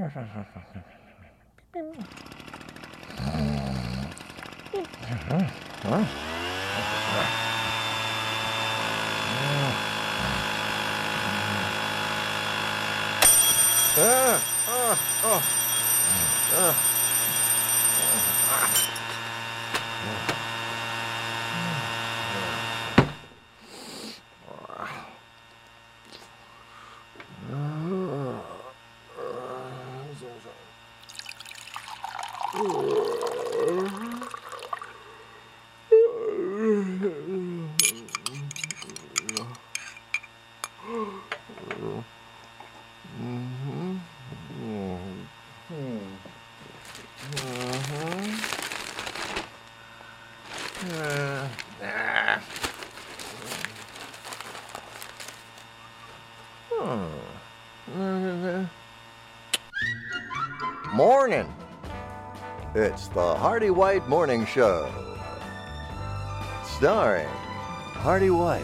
Morning. It's the Hardy White Morning Show. Starring Hardy White.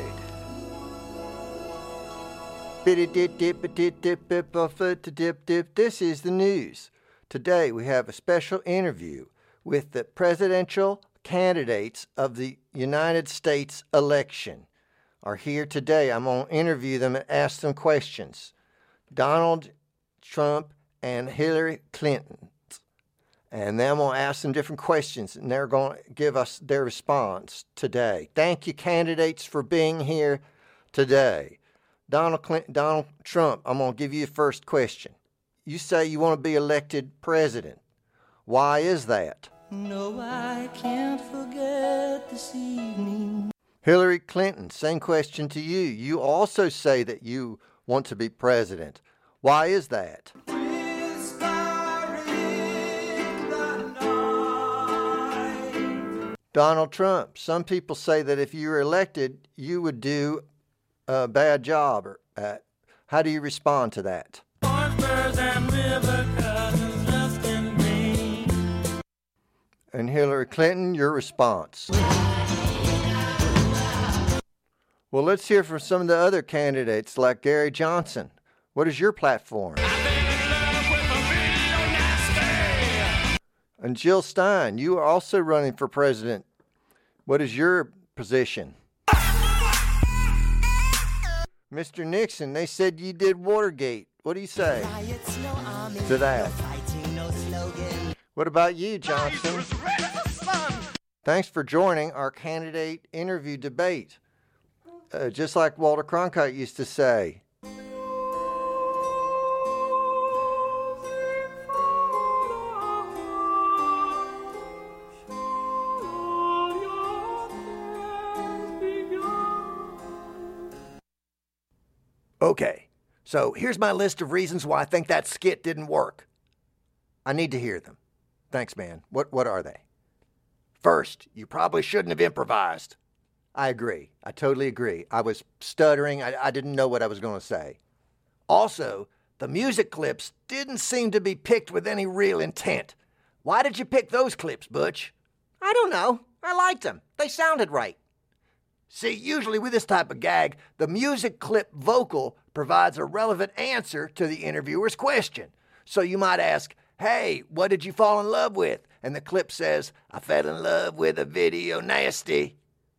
This is the news. Today we have a special interview with the presidential candidates of the United States election. Are here today. I'm going to interview them and ask them questions. Donald Trump and Hillary Clinton. And then I'm going to ask them different questions, and they're going to give us their response today. Thank you, candidates, for being here today. Donald Trump, I'm going to give you the first question. You say you want to be elected president. Why is that? No, I can't forget this evening. Hillary Clinton, same question to you. You also say that you want to be president. Why is that? Donald Trump, some people say that if you were elected, you would do a bad job. How do you respond to that? And Hillary Clinton, your response. Well, let's hear from some of the other candidates like Gary Johnson. What is your platform? And Jill Stein, you are also running for president. What is your position? Mr. Nixon, they said you did Watergate. What do you say to that? What about you, Johnson? Thanks for joining our candidate interview debate. Just like Walter Cronkite used to say. Okay, so here's my list of reasons why I think that skit didn't work. I need to hear them. Thanks, man. What are they? First, you probably shouldn't have improvised. I agree. I totally agree. I was stuttering. I didn't know what I was going to say. Also, the music clips didn't seem to be picked with any real intent. Why did you pick those clips, Butch? I don't know. I liked them. They sounded right. See, usually with this type of gag, the music clip vocal provides a relevant answer to the interviewer's question. So you might ask, hey, what did you fall in love with? And the clip says, I fell in love with a video nasty.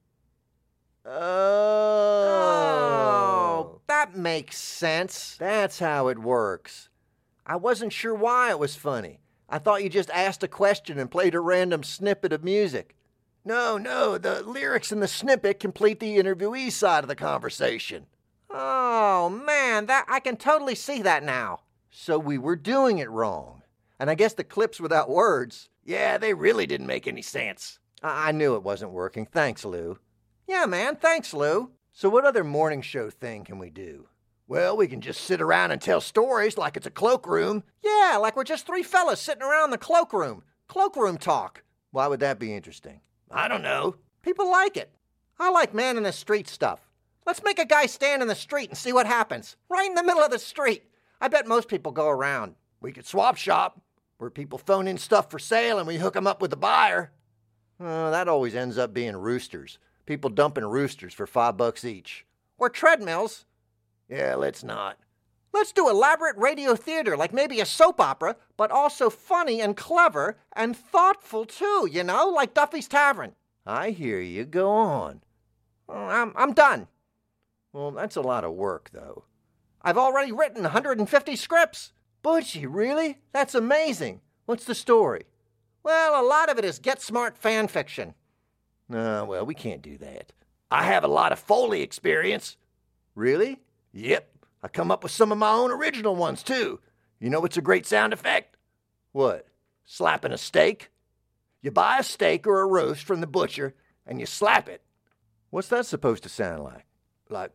Oh, that makes sense. That's how it works. I wasn't sure why it was funny. I thought you just asked a question and played a random snippet of music. No, the lyrics in the snippet complete the interviewee side of the conversation. Oh, man, I can totally see that now. So we were doing it wrong. And I guess the clips without words, yeah, they really didn't make any sense. I knew it wasn't working. Thanks, Lou. Yeah, man, thanks, Lou. So what other morning show thing can we do? Well, we can just sit around and tell stories like it's a cloakroom. Yeah, like we're just three fellas sitting around the cloakroom. Cloakroom talk. Why would that be interesting? I don't know. People like it. I like man in the street stuff. Let's make a guy stand in the street and see what happens. Right in the middle of the street. I bet most people go around. We could swap shop, where people phone in stuff for sale and we hook them up with the buyer. That always ends up being roosters. People dumping roosters for $5 each. Or treadmills. Yeah, let's not. Let's do elaborate radio theater, like maybe a soap opera, but also funny and clever and thoughtful too, like Duffy's Tavern. I hear you. Go on. I'm done. Well, that's a lot of work, though. I've already written 150 scripts. Butchie, really? That's amazing. What's the story? Well, a lot of it is Get Smart fan fiction. Well, we can't do that. I have a lot of Foley experience. Really? Yep. I come up with some of my own original ones, too. You know what's a great sound effect? What? Slapping a steak? You buy a steak or a roast from the butcher, and you slap it. What's that supposed to sound like? Like,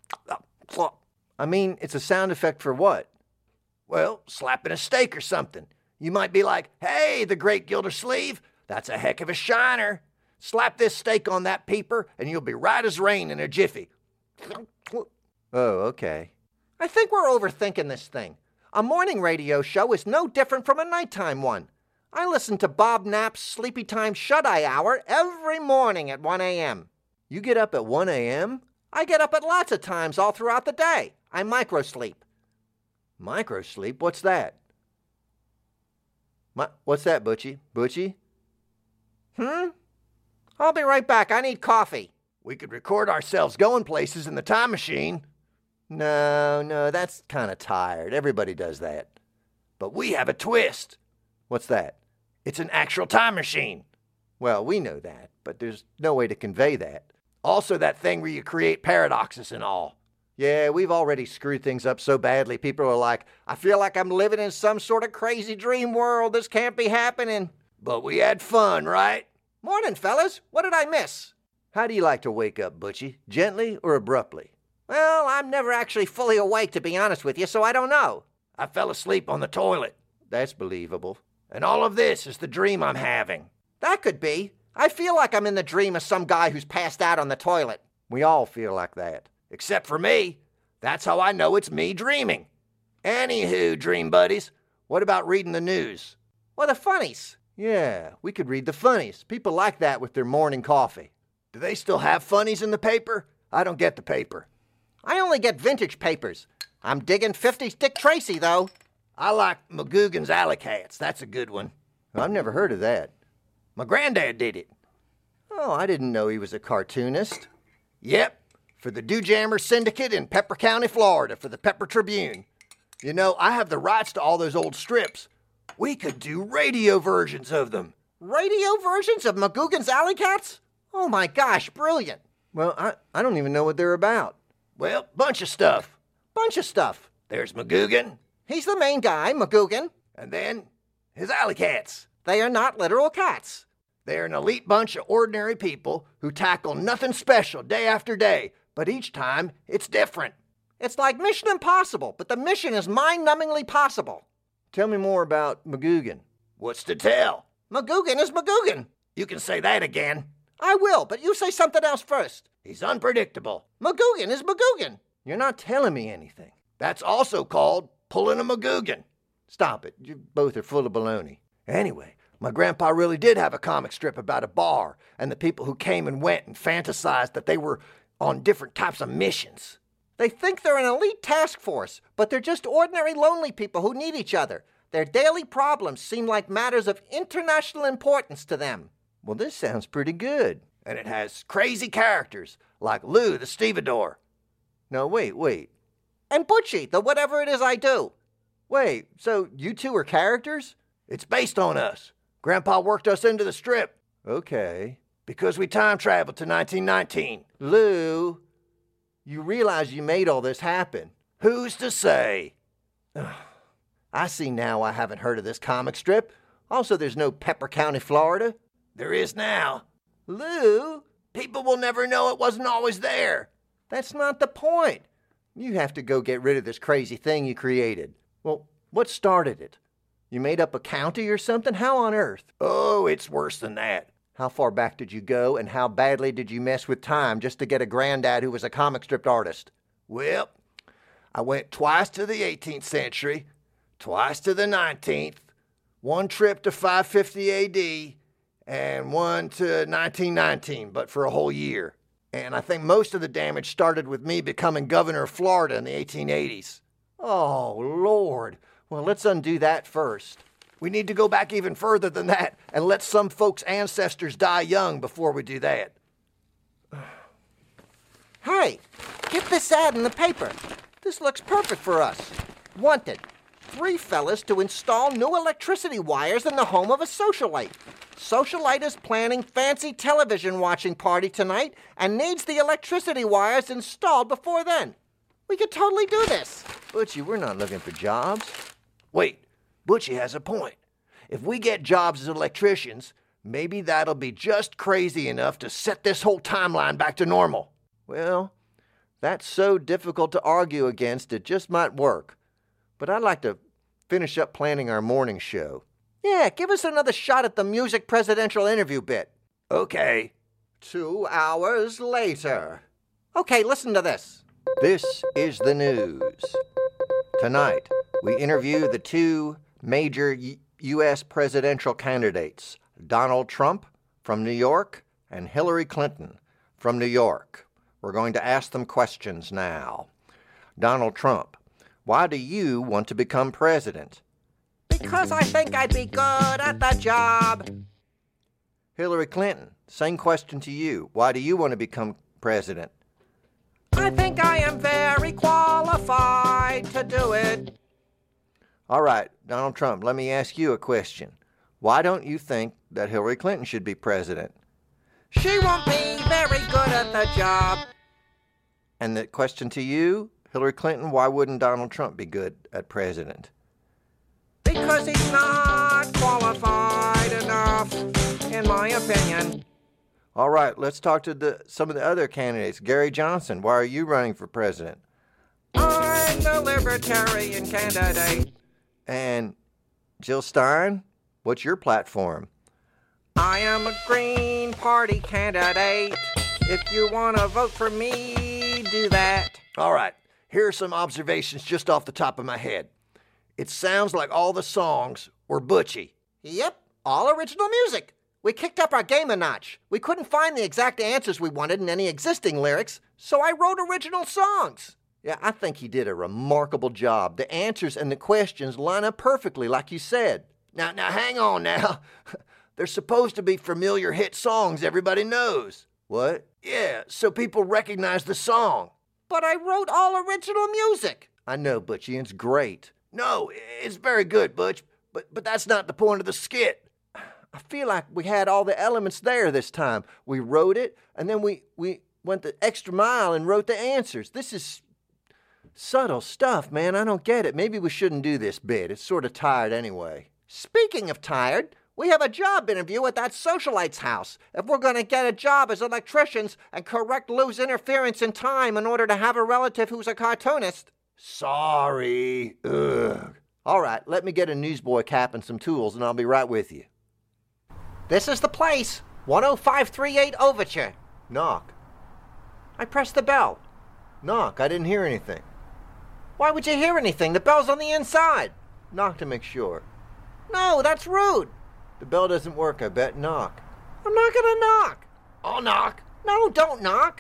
I mean, it's a sound effect for what? Well, slapping a steak or something. You might be like, hey, the great Gildersleeve, that's a heck of a shiner. Slap this steak on that peeper, and you'll be right as rain in a jiffy. Oh, okay. I think we're overthinking this thing. A morning radio show is no different from a nighttime one. I listen to Bob Knapp's Sleepy Time Shut-Eye Hour every morning at 1 a.m. You get up at 1 a.m.? I get up at lots of times all throughout the day. I microsleep. Microsleep? What's that? What's that, Butchie? Butchie? I'll be right back. I need coffee. We could record ourselves going places in the time machine. No, that's kind of tired. Everybody does that. But we have a twist. What's that? It's an actual time machine. Well, we know that, but there's no way to convey that. Also that thing where you create paradoxes and all. Yeah, we've already screwed things up so badly, people are like, I feel like I'm living in some sort of crazy dream world. This can't be happening. But we had fun, right? Morning, fellas. What did I miss? How do you like to wake up, Butchie? Gently or abruptly? Well, I'm never actually fully awake, to be honest with you, so I don't know. I fell asleep on the toilet. That's believable. And all of this is the dream I'm having. That could be. I feel like I'm in the dream of some guy who's passed out on the toilet. We all feel like that. Except for me. That's how I know it's me dreaming. Anywho, dream buddies, what about reading the news? Well, the funnies. Yeah, we could read the funnies. People like that with their morning coffee. Do they still have funnies in the paper? I don't get the paper. I only get vintage papers. I'm digging 50s Dick Tracy, though. I like McGugan's Alley Cats. That's a good one. I've never heard of that. My granddad did it. Oh, I didn't know he was a cartoonist. Yep, for the Dewjammer Syndicate in Pepper County, Florida, for the Pepper Tribune. You know, I have the rights to all those old strips. We could do radio versions of them. Radio versions of McGugan's Alley Cats? Oh my gosh, brilliant. Well, I don't even know what they're about. Well, bunch of stuff. Bunch of stuff. There's McGugan. He's the main guy, McGugan. And then his alley cats. They are not literal cats. They're an elite bunch of ordinary people who tackle nothing special day after day, but each time it's different. It's like Mission Impossible, but the mission is mind-numbingly possible. Tell me more about McGugan. What's to tell? McGugan is McGugan. You can say that again. I will, but you say something else first. He's unpredictable. McGugan is McGugan. You're not telling me anything. That's also called pulling a McGugan. Stop it. You both are full of baloney. Anyway, my grandpa really did have a comic strip about a bar and the people who came and went and fantasized that they were on different types of missions. They think they're an elite task force, but they're just ordinary lonely people who need each other. Their daily problems seem like matters of international importance to them. Well, this sounds pretty good. And it has crazy characters, like Lou the Stevedore. No, wait. And Butchie, the whatever it is I do. Wait, so you two are characters? It's based on us. Grandpa worked us into the strip. Okay. Because we time traveled to 1919. Lou, you realize you made all this happen. Who's to say? I see now I haven't heard of this comic strip. Also, there's no Pepper County, Florida. There is now. Lou, people will never know it wasn't always there. That's not the point. You have to go get rid of this crazy thing you created. Well, what started it? You made up a county or something? How on earth? Oh, it's worse than that. How far back did you go, and how badly did you mess with time just to get a granddad who was a comic strip artist? Well, I went twice to the 18th century, twice to the 19th, one trip to 550 AD, and one to 1919, but for a whole year. And I think most of the damage started with me becoming governor of Florida in the 1880s. Oh, Lord. Well, let's undo that first. We need to go back even further than that and let some folks' ancestors die young before we do that. Hey, get this ad in the paper. This looks perfect for us. Wanted. 3 fellas to install new electricity wires in the home of a socialite. Socialite is planning fancy television watching party tonight and needs the electricity wires installed before then. We could totally do this. Butchie, we're not looking for jobs. Wait, Butchie has a point. If we get jobs as electricians, maybe that'll be just crazy enough to set this whole timeline back to normal. Well, that's so difficult to argue against, it just might work. But I'd like to finish up planning our morning show. Yeah, give us another shot at the music presidential interview bit. Okay. 2 hours later. Okay, listen to this. This is the news. Tonight, we interview the 2 major U.S. presidential candidates, Donald Trump from New York and Hillary Clinton from New York. We're going to ask them questions now. Donald Trump, why do you want to become president? Because I think I'd be good at the job. Hillary Clinton, same question to you. Why do you want to become president? I think I am very qualified to do it. All right, Donald Trump, let me ask you a question. Why don't you think that Hillary Clinton should be president? She won't be very good at the job. And the question to you, Hillary Clinton, why wouldn't Donald Trump be good at president? Because he's not qualified enough, in my opinion. All right, let's talk to some of the other candidates. Gary Johnson, why are you running for president? I'm the Libertarian candidate. And Jill Stein, what's your platform? I am a Green Party candidate. If you want to vote for me, do that. All right, here are some observations just off the top of my head. It sounds like all the songs were Butchie. Yep, all original music. We kicked up our game a notch. We couldn't find the exact answers we wanted in any existing lyrics, so I wrote original songs. Yeah, I think he did a remarkable job. The answers and the questions line up perfectly, like you said. Now hang on now. They're supposed to be familiar hit songs everybody knows. What? Yeah, so people recognize the song. But I wrote all original music. I know, Butchie, it's great. No, it's very good, Butch, but that's not the point of the skit. I feel like we had all the elements there this time. We wrote it, and then we went the extra mile and wrote the answers. This is subtle stuff, man. I don't get it. Maybe we shouldn't do this bit. It's sort of tired anyway. Speaking of tired, we have a job interview at that socialite's house. If we're going to get a job as electricians and correct Lou's interference in time in order to have a relative who's a cartoonist. Sorry. Ugh. All right, let me get a newsboy cap and some tools, and I'll be right with you. This is the place. 10538 Overture. Knock. I pressed the bell. Knock. I didn't hear anything. Why would you hear anything? The bell's on the inside. Knock to make sure. No, that's rude. The bell doesn't work, I bet. Knock. I'm not gonna knock. I'll knock. No, don't knock.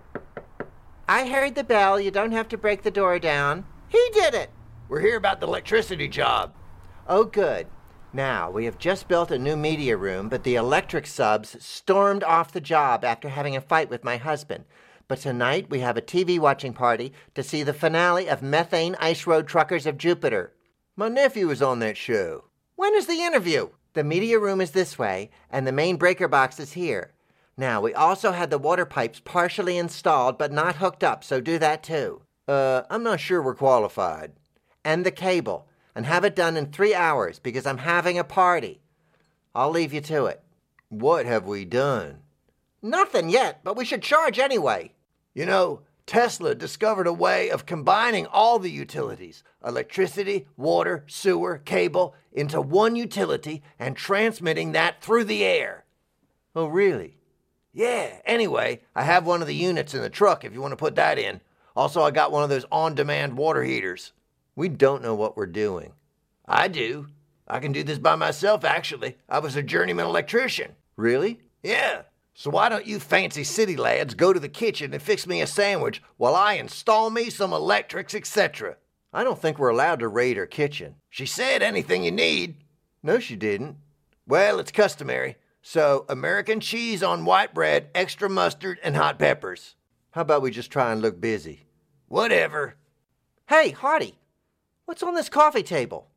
I heard the bell. You don't have to break the door down. He did it. We're here about the electricity job. Oh, good. Now, we have just built a new media room, but the electric subs stormed off the job after having a fight with my husband. But tonight, we have a TV watching party to see the finale of Methane Ice Road Truckers of Jupiter. My nephew was on that show. When is the interview? The media room is this way, and the main breaker box is here. Now, we also had the water pipes partially installed, but not hooked up, so do that too. I'm not sure we're qualified. And the cable. And have it done in 3 hours, because I'm having a party. I'll leave you to it. What have we done? Nothing yet, but we should charge anyway. You know, Tesla discovered a way of combining all the utilities, electricity, water, sewer, cable, into one utility and transmitting that through the air. Oh, really? Yeah, anyway, I have one of the units in the truck if you want to put that in. Also, I got one of those on-demand water heaters. We don't know what we're doing. I do. I can do this by myself, actually. I was a journeyman electrician. Really? Yeah. So why don't you fancy city lads go to the kitchen and fix me a sandwich while I install me some electrics, etc.? I don't think we're allowed to raid her kitchen. She said anything you need. No, she didn't. Well, it's customary. So, American cheese on white bread, extra mustard, and hot peppers. How about we just try and look busy? Whatever. Hey, Hardy, what's on this coffee table?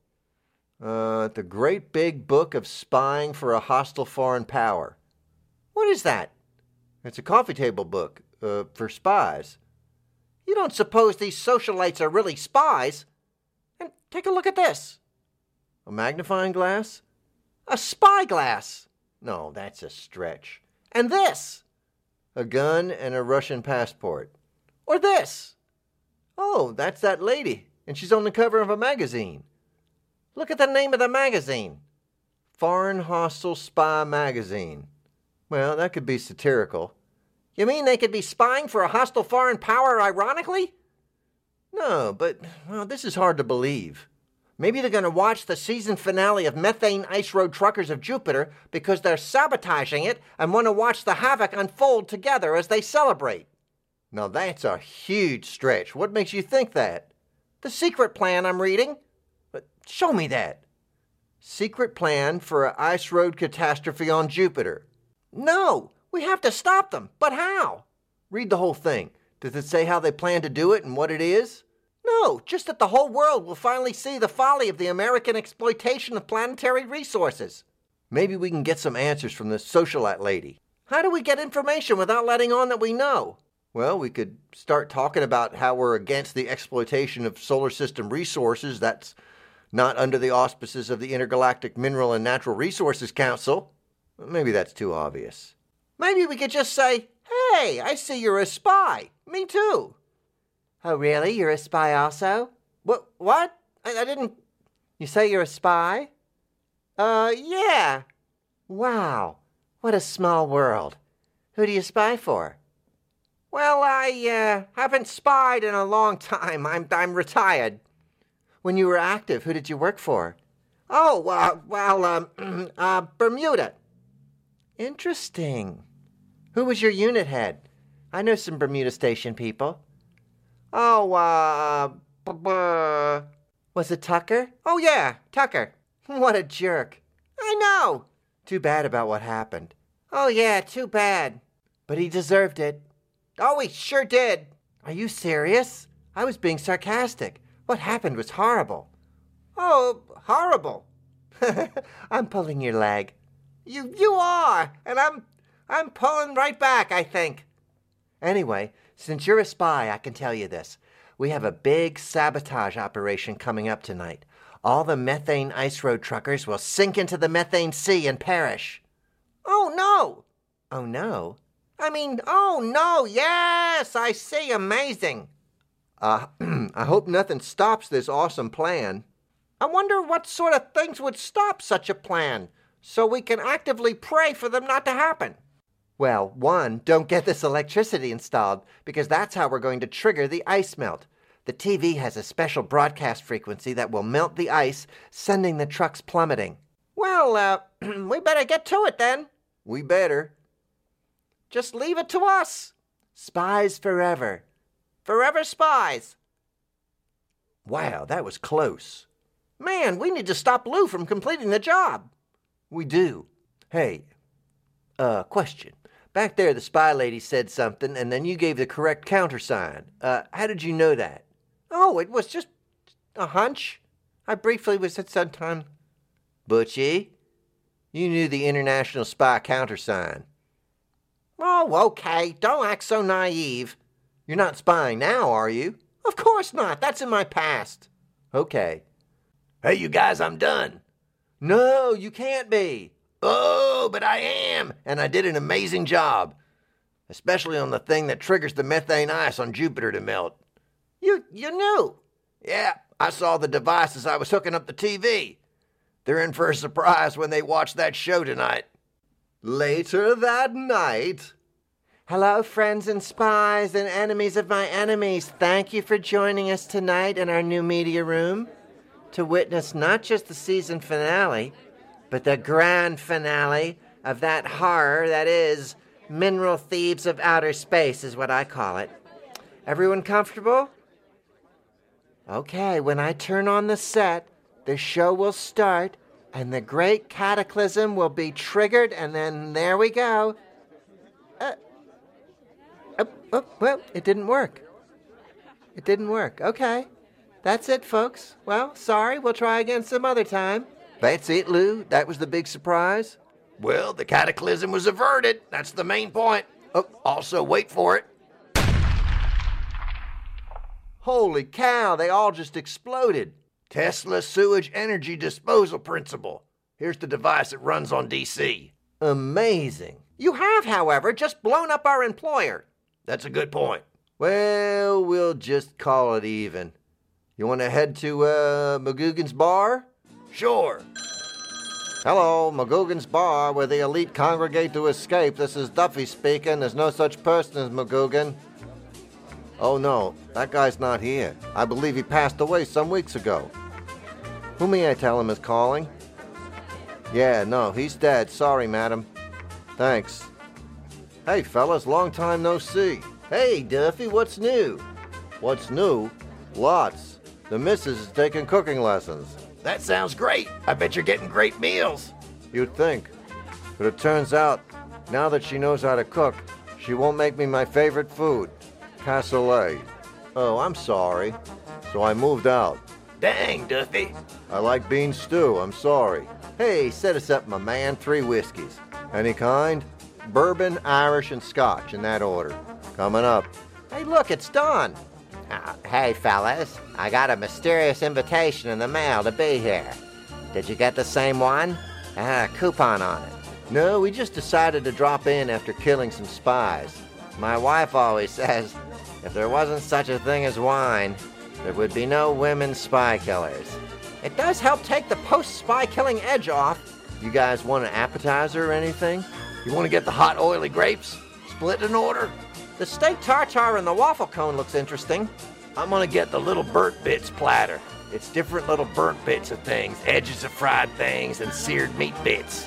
The Great Big Book of Spying for a Hostile Foreign Power. What is that? It's a coffee table book, for spies. You don't suppose these socialites are really spies? And take a look at this. A magnifying glass? A spyglass! No, that's a stretch. And this? A gun and a Russian passport. Or this? Oh, that's that lady, and she's on the cover of a magazine. Look at the name of the magazine. Foreign Hostile Spy Magazine. Well, that could be satirical. You mean they could be spying for a hostile foreign power ironically? No, but, well, this is hard to believe. Maybe they're going to watch the season finale of Methane Ice Road Truckers of Jupiter because they're sabotaging it and want to watch the havoc unfold together as they celebrate. Now that's a huge stretch. What makes you think that? The secret plan I'm reading. But show me that. Secret plan for an ice road catastrophe on Jupiter. No, we have to stop them. But how? Read the whole thing. Does it say how they plan to do it and what it is? No, just that the whole world will finally see the folly of the American exploitation of planetary resources. Maybe we can get some answers from this socialite lady. How do we get information without letting on that we know? Well, we could start talking about how we're against the exploitation of solar system resources that's not under the auspices of the Intergalactic Mineral and Natural Resources Council. Maybe that's too obvious. Maybe we could just say, hey, I see you're a spy. Me too. Oh, really? You're a spy also? What? I didn't... You say you're a spy? Yeah. Wow. What a small world. Who do you spy for? Well, I haven't spied in a long time. I'm retired. When you were active, who did you work for? Oh, Bermuda. Interesting. Who was your unit head? I know some Bermuda Station people. Oh, was it Tucker? Oh, yeah, Tucker. What a jerk. I know. Too bad about what happened. Oh, yeah, too bad. But he deserved it. Oh, he sure did. Are you serious? I was being sarcastic. What happened was horrible. Oh, horrible. I'm pulling your leg. You are, and I'm pulling right back, I think. Anyway, since you're a spy, I can tell you this. We have a big sabotage operation coming up tonight. All the methane ice road truckers will sink into the methane sea and perish. Oh, no. Oh, no? Oh, no, yes, I see, amazing. I hope nothing stops this awesome plan. I wonder what sort of things would stop such a plan, so we can actively pray for them not to happen. Well, one, don't get this electricity installed, because that's how we're going to trigger the ice melt. The TV has a special broadcast frequency that will melt the ice, sending the trucks plummeting. Well, we better get to it then. We better. Just leave it to us. Spies forever. Forever spies. Wow, that was close. Man, we need to stop Lou from completing the job. We do. Hey, question. Back there, the spy lady said something, and then you gave the correct countersign. How did you know that? Oh, it was just a hunch. I briefly was at some time. Butchie, you knew the international spy countersign. Oh, okay. Don't act so naive. You're not spying now, are you? Of course not. That's in my past. Okay. Hey, you guys, I'm done. No, you can't be. Oh, but I am, and I did an amazing job. Especially on the thing that triggers the methane ice on Jupiter to melt. You knew? Yeah, I saw the device as I was hooking up the TV. They're in for a surprise when they watch that show tonight. Later that night. Hello, friends and spies and enemies of my enemies. Thank you for joining us tonight in our new media room to witness not just the season finale, but the grand finale of that horror that is Mineral Thieves of Outer Space, is what I call it. Everyone comfortable? Okay, when I turn on the set, the show will start, and the great cataclysm will be triggered, and then there we go. Well, it didn't work. It didn't work. Okay. That's it, folks. Well, sorry. We'll try again some other time. That's it, Lou? That was the big surprise? Well, the cataclysm was averted. That's the main point. Oh, also, wait for it. Holy cow, they all just exploded. Tesla Sewage Energy Disposal Principle. Here's the device that runs on DC. Amazing. You have, however, just blown up our employer. That's a good point. Well, we'll just call it even. You want to head to McGugan's Bar? Sure. Hello, McGugan's Bar, where the elite congregate to escape. This is Duffy speaking. There's no such person as McGugan. Oh no, that guy's not here. I believe he passed away some weeks ago. Who may I tell him is calling? Yeah, no, he's dead. Sorry, madam. Thanks. Hey, fellas, long time no see. Hey, Duffy, what's new? What's new? Lots. The missus is taking cooking lessons. That sounds great. I bet you're getting great meals. You'd think. But it turns out, now that she knows how to cook, she won't make me my favorite food, cassoulet. Oh, I'm sorry. So I moved out. Dang, Duffy. I like bean stew, I'm sorry. Hey, set us up, my man. 3 whiskeys. Any kind? Bourbon, Irish, and Scotch, in that order. Coming up. Hey, look, it's Don. Hey, fellas. I got a mysterious invitation in the mail to be here. Did you get the same one? I had a coupon on it. No, we just decided to drop in after killing some spies. My wife always says, if there wasn't such a thing as wine, there would be no women spy killers. It does help take the post-spy killing edge off. You guys want an appetizer or anything? You want to get the hot oily grapes? Split in order? The steak tartare and the waffle cone looks interesting. I'm going to get the little burnt bits platter. It's different little burnt bits of things, edges of fried things, and seared meat bits.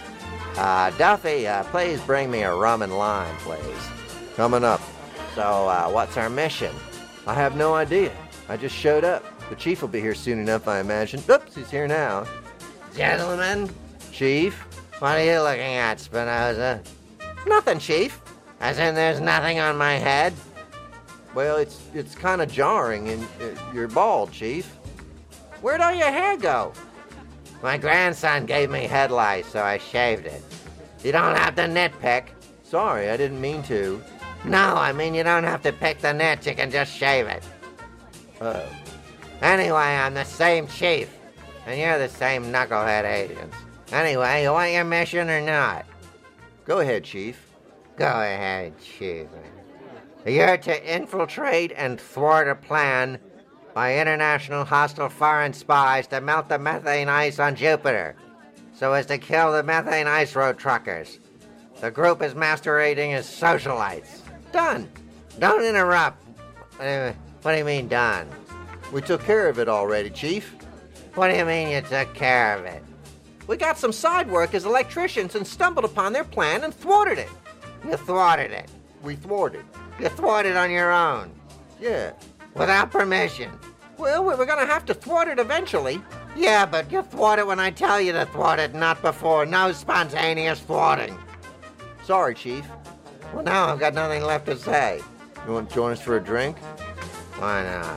Duffy, please bring me a rum and lime, please. Coming up. So, what's our mission? I have no idea. I just showed up. The chief will be here soon enough, I imagine. Oops, he's here now. Gentlemen, Chief? what are you looking at, Spinoza? Nothing, Chief. As in there's nothing on my head? Well, it's kind of jarring, and you're bald, Chief. Where'd all your hair go? My grandson gave me head lice, so I shaved it. You don't have to nitpick. Sorry, I didn't mean to. No, I mean you don't have to pick the nits, you can just shave it. Oh. Anyway, I'm the same chief, and you're the same knucklehead agents. Anyway, you want your mission or not? Go ahead, Chief. Go ahead, Chief. You're to infiltrate and thwart a plan by international hostile foreign spies to melt the methane ice on Jupiter, so as to kill the methane ice road truckers. The group is masquerading as socialites. Done. Don't interrupt. What do you mean, done? We took care of it already, Chief. What do you mean you took care of it? We got some side work as electricians and stumbled upon their plan and thwarted it. You thwarted it. We thwarted. You thwarted on your own. Yeah. Without permission. Well, we were gonna have to thwart it eventually. Yeah, but you thwart it when I tell you to thwart it, not before. No spontaneous thwarting. Sorry, Chief. Well, now I've got nothing left to say. You want to join us for a drink? Why not?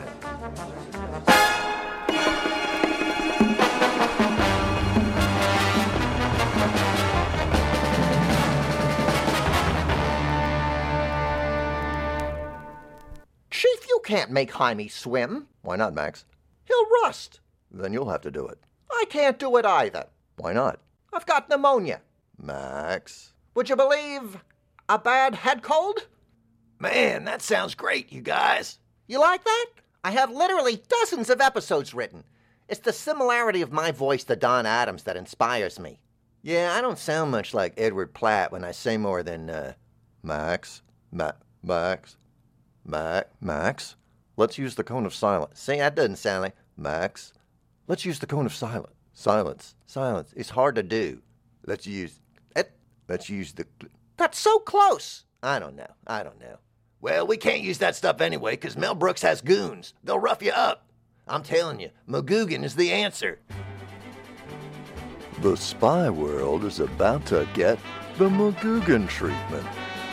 Chief, you can't make Jaime swim. Why not, Max? He'll rust. Then you'll have to do it. I can't do it either. Why not? I've got pneumonia. Max. Would you believe a bad head cold? Man, that sounds great, you guys. You like that? I have literally dozens of episodes written. It's the similarity of my voice to Don Adams that inspires me. Yeah, I don't sound much like Edward Platt when I say more than, Max. Let's use the cone of silence. See, that doesn't sound like Max. Let's use the cone of silence. Silence. It's hard to do. Let's use the... That's so close. I don't know. Well, we can't use that stuff anyway, because Mel Brooks has goons. They'll rough you up. I'm telling you, McGugan is the answer. The spy world is about to get the McGugan treatment.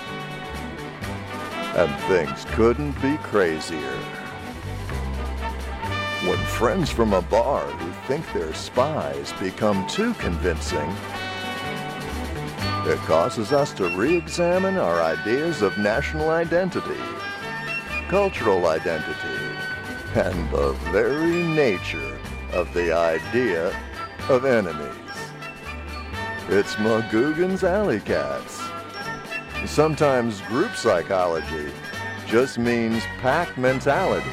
And things couldn't be crazier. When friends from a bar who think they're spies become too convincing, it causes us to re-examine our ideas of national identity, cultural identity, and the very nature of the idea of enemies. It's McGugan's Alley Cats. Sometimes group psychology just means pack mentality.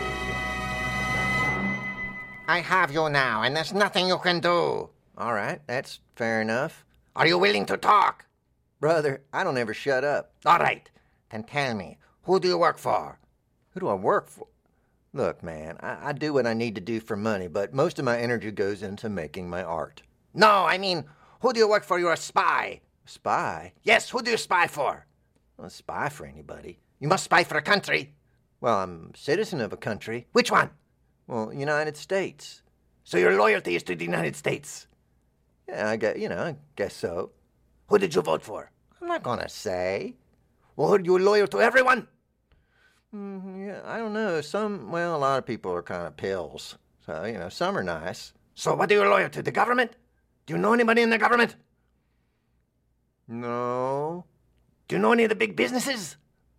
I have you now, and there's nothing you can do. All right, that's fair enough. Are you willing to talk? Brother, I don't ever shut up. All right, then tell me, who do you work for? Who do I work for? Look, man, I do what I need to do for money, but most of my energy goes into making my art. No, I mean, who do you work for? You're a spy. Spy? Yes, who do you spy for? I don't spy for anybody. You must spy for a country. Well, I'm a citizen of a country. Which one? Well, United States. So your loyalty is to the United States? Yeah, I guess so. Who did you vote for? I'm not gonna say. Well, are you loyal to everyone? Yeah, I don't know. A lot of people are kind of pills. So, some are nice. So what are you loyal to? The government? Do you know anybody in the government? No. Do you know any of the big businesses?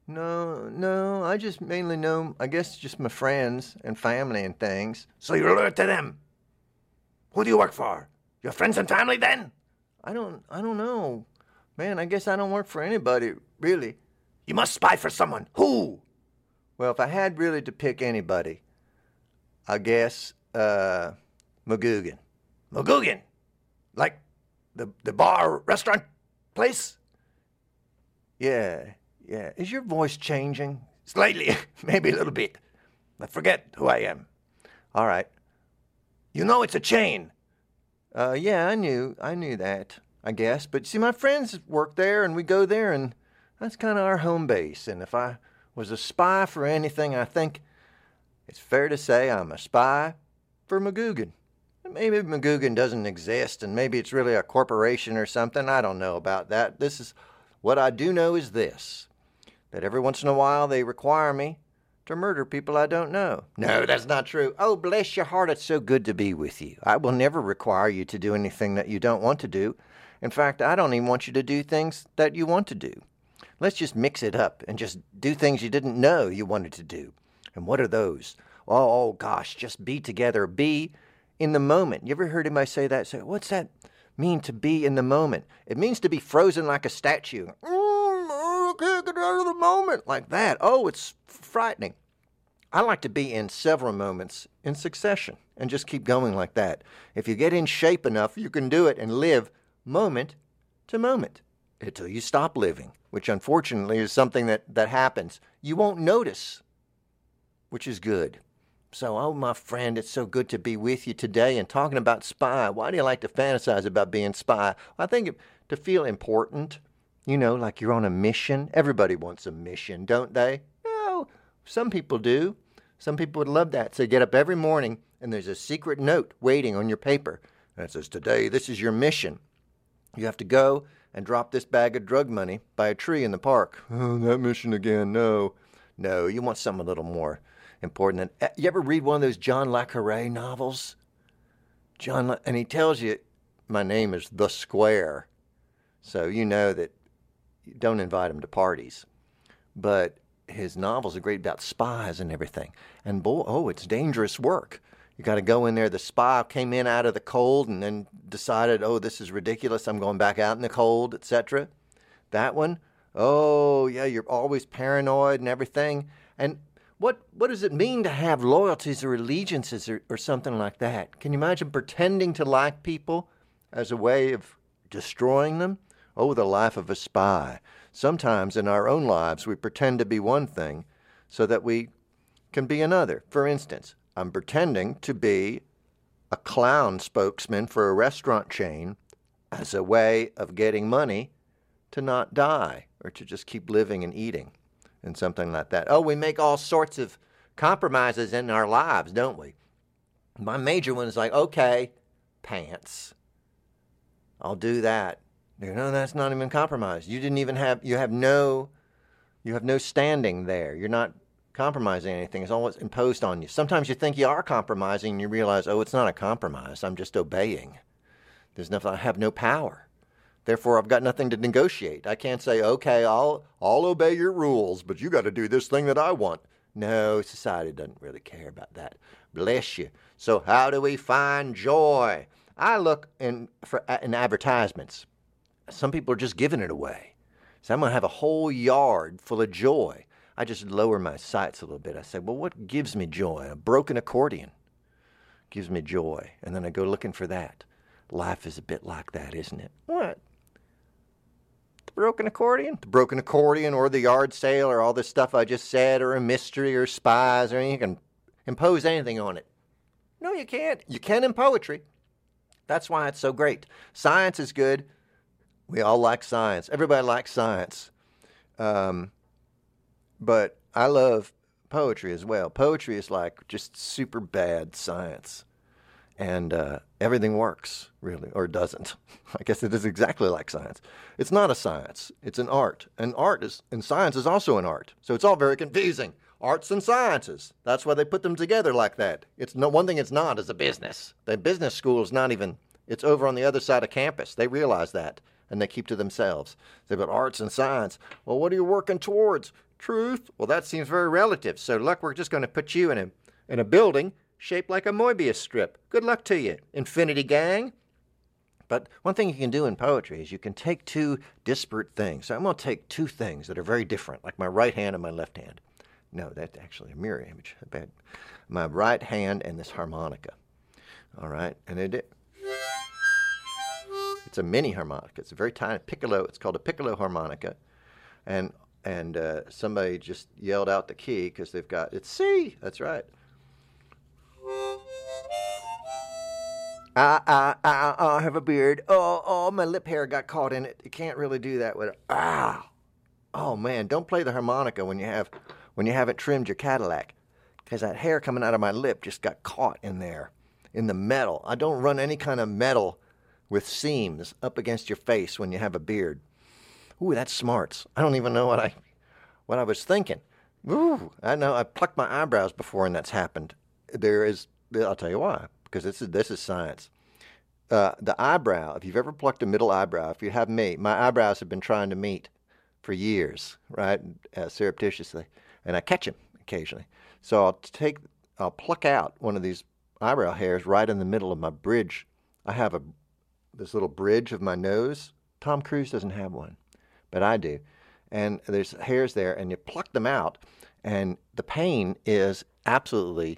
No, I just mainly know, I guess, just my friends and family and things. So you're loyal to them? Who do you work for? Your friends and family, then? I don't know. Man, I guess I don't work for anybody, really. You must spy for someone. Who? Well, if I had really to pick anybody, I guess, McGugan. McGugan? Like the bar, restaurant place? Yeah. Is your voice changing? Slightly, maybe a little bit. But forget who I am. All right. You know it's a chain. Yeah, I knew that, I guess. But see, my friends work there, and we go there, and that's kind of our home base. And if I was a spy for anything, I think it's fair to say I'm a spy for McGugan. Maybe McGugan doesn't exist, and maybe it's really a corporation or something. I don't know about that. What I do know is this, that every once in a while they require me to murder people I don't know. No, that's not true. Oh, bless your heart, it's so good to be with you. I will never require you to do anything that you don't want to do. In fact, I don't even want you to do things that you want to do. Let's just mix it up and just do things you didn't know you wanted to do. And what are those? Oh gosh, just be together. Be in the moment. You ever heard anybody say that? Say, what's that mean, to be in the moment? It means to be frozen like a statue. I can't get out of the moment. Like that. Oh, it's frightening. I like to be in several moments in succession and just keep going like that. If you get in shape enough, you can do it and live moment to moment until you stop living, which unfortunately is something that happens. You won't notice, which is good. So, oh, my friend, it's so good to be with you today and talking about spy. Why do you like to fantasize about being spy? I think to feel important, like you're on a mission. Everybody wants a mission, don't they? No, some people do. Some people would love that. So you get up every morning and there's a secret note waiting on your paper. And it says, today, this is your mission. You have to go and drop this bag of drug money by a tree in the park. Oh, that mission again. No, you want something a little more important. You ever read one of those John le Carré novels? And he tells you, my name is The Square. So you know that you don't invite him to parties. But his novels are great about spies and everything. And it's dangerous work. You got to go in there. The spy came in out of the cold and then decided, this is ridiculous. I'm going back out in the cold, etc. That one, you're always paranoid and everything. And what does it mean to have loyalties or allegiances or something like that? Can you imagine pretending to like people as a way of destroying them? Oh, the life of a spy. Sometimes in our own lives we pretend to be one thing so that we can be another. For instance, I'm pretending to be a clown spokesman for a restaurant chain as a way of getting money to not die or to just keep living and eating and something like that. Oh, we make all sorts of compromises in our lives, don't we? My major one is like, okay, pants. I'll do that. No, that's not even compromise. You have no standing there. You're not compromising anything. It's always imposed on you. Sometimes you think you are compromising and you realize, oh, it's not a compromise. I'm just obeying. I have no power. Therefore, I've got nothing to negotiate. I can't say, okay, I'll obey your rules, but you got to do this thing that I want. No, society doesn't really care about that. Bless you. So how do we find joy? I look in advertisements. Some people are just giving it away. So I'm going to have a whole yard full of joy. I just lower my sights a little bit. I say, well, what gives me joy? A broken accordion gives me joy. And then I go looking for that. Life is a bit like that, isn't it? What? The broken accordion? The broken accordion or the yard sale or all this stuff I just said or a mystery or spies or anything. You can impose anything on it. No, you can't. You can in poetry. That's why it's so great. Science is good. We all like science. Everybody likes science. But I love poetry as well. Poetry is like just super bad science. And everything works, really, or doesn't. I guess it is exactly like science. It's not a science. It's an art. And science is also an art. So it's all very confusing. Arts and sciences. That's why they put them together like that. One thing it's not is a business. The business school is not even, it's over on the other side of campus. They realize that, and they keep to themselves. They've got arts and science. Well, what are you working towards? Truth? Well, that seems very relative. So look, we're just going to put you in a building shaped like a Mobius strip. Good luck to you, Infinity Gang. But one thing you can do in poetry is you can take two disparate things. So I'm going to take two things that are very different, like my right hand and my left hand. No, that's actually a mirror image. My right hand and this harmonica. All right, and it's a mini harmonica. It's a very tiny piccolo. It's called a piccolo harmonica, and somebody just yelled out the key because it's C. That's right. I have a beard. Oh, my lip hair got caught in it. You can't really do that with it. Oh man, don't play the harmonica when you haven't trimmed your Cadillac, because that hair coming out of my lip just got caught in there, in the metal. I don't run any kind of metal with seams up against your face when you have a beard. Ooh, that's smarts. I don't even know what I was thinking. Ooh, I know. I plucked my eyebrows before and that's happened. I'll tell you why. Because this is science. The eyebrow, if you've ever plucked a middle eyebrow, if you have me, my eyebrows have been trying to meet for years, right, surreptitiously, and I catch them occasionally. So I'll pluck out one of these eyebrow hairs right in the middle of my bridge. I have this little bridge of my nose. Tom Cruise doesn't have one, but I do. And there's hairs there, and you pluck them out, and the pain is absolutely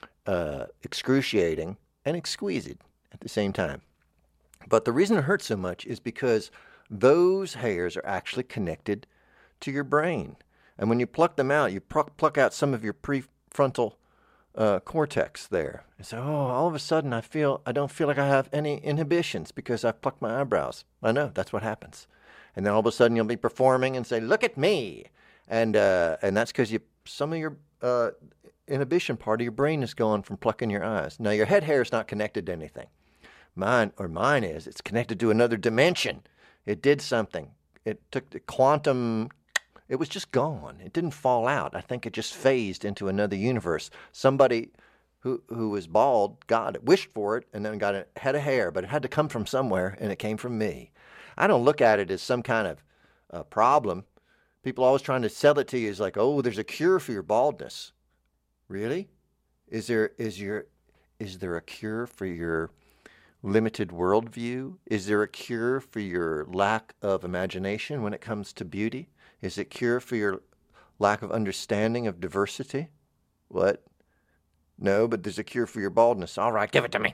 excruciating and exquisite at the same time. But the reason it hurts so much is because those hairs are actually connected to your brain. And when you pluck them out, you pluck out some of your prefrontal cortex there. And so, all of a sudden I don't feel like I have any inhibitions because I've plucked my eyebrows. I know, that's what happens. And then all of a sudden you'll be performing and say, look at me. And that's because some of your inhibition part of your brain is gone from plucking your eyes. Now, your head hair is not connected to anything. Mine is. It's connected to another dimension. It did something. It took the quantum. It was just gone. It didn't fall out. I think it just phased into another universe. Somebody who was bald wished for it, and then got a head of hair, but it had to come from somewhere, and it came from me. I don't look at it as some kind of problem. People are always trying to sell it to you as like, oh, there's a cure for your baldness. Really? Is there a cure for your limited worldview? Is there a cure for your lack of imagination when it comes to beauty? Is it a cure for your lack of understanding of diversity? What? No, but there's a cure for your baldness. All right, give it to me.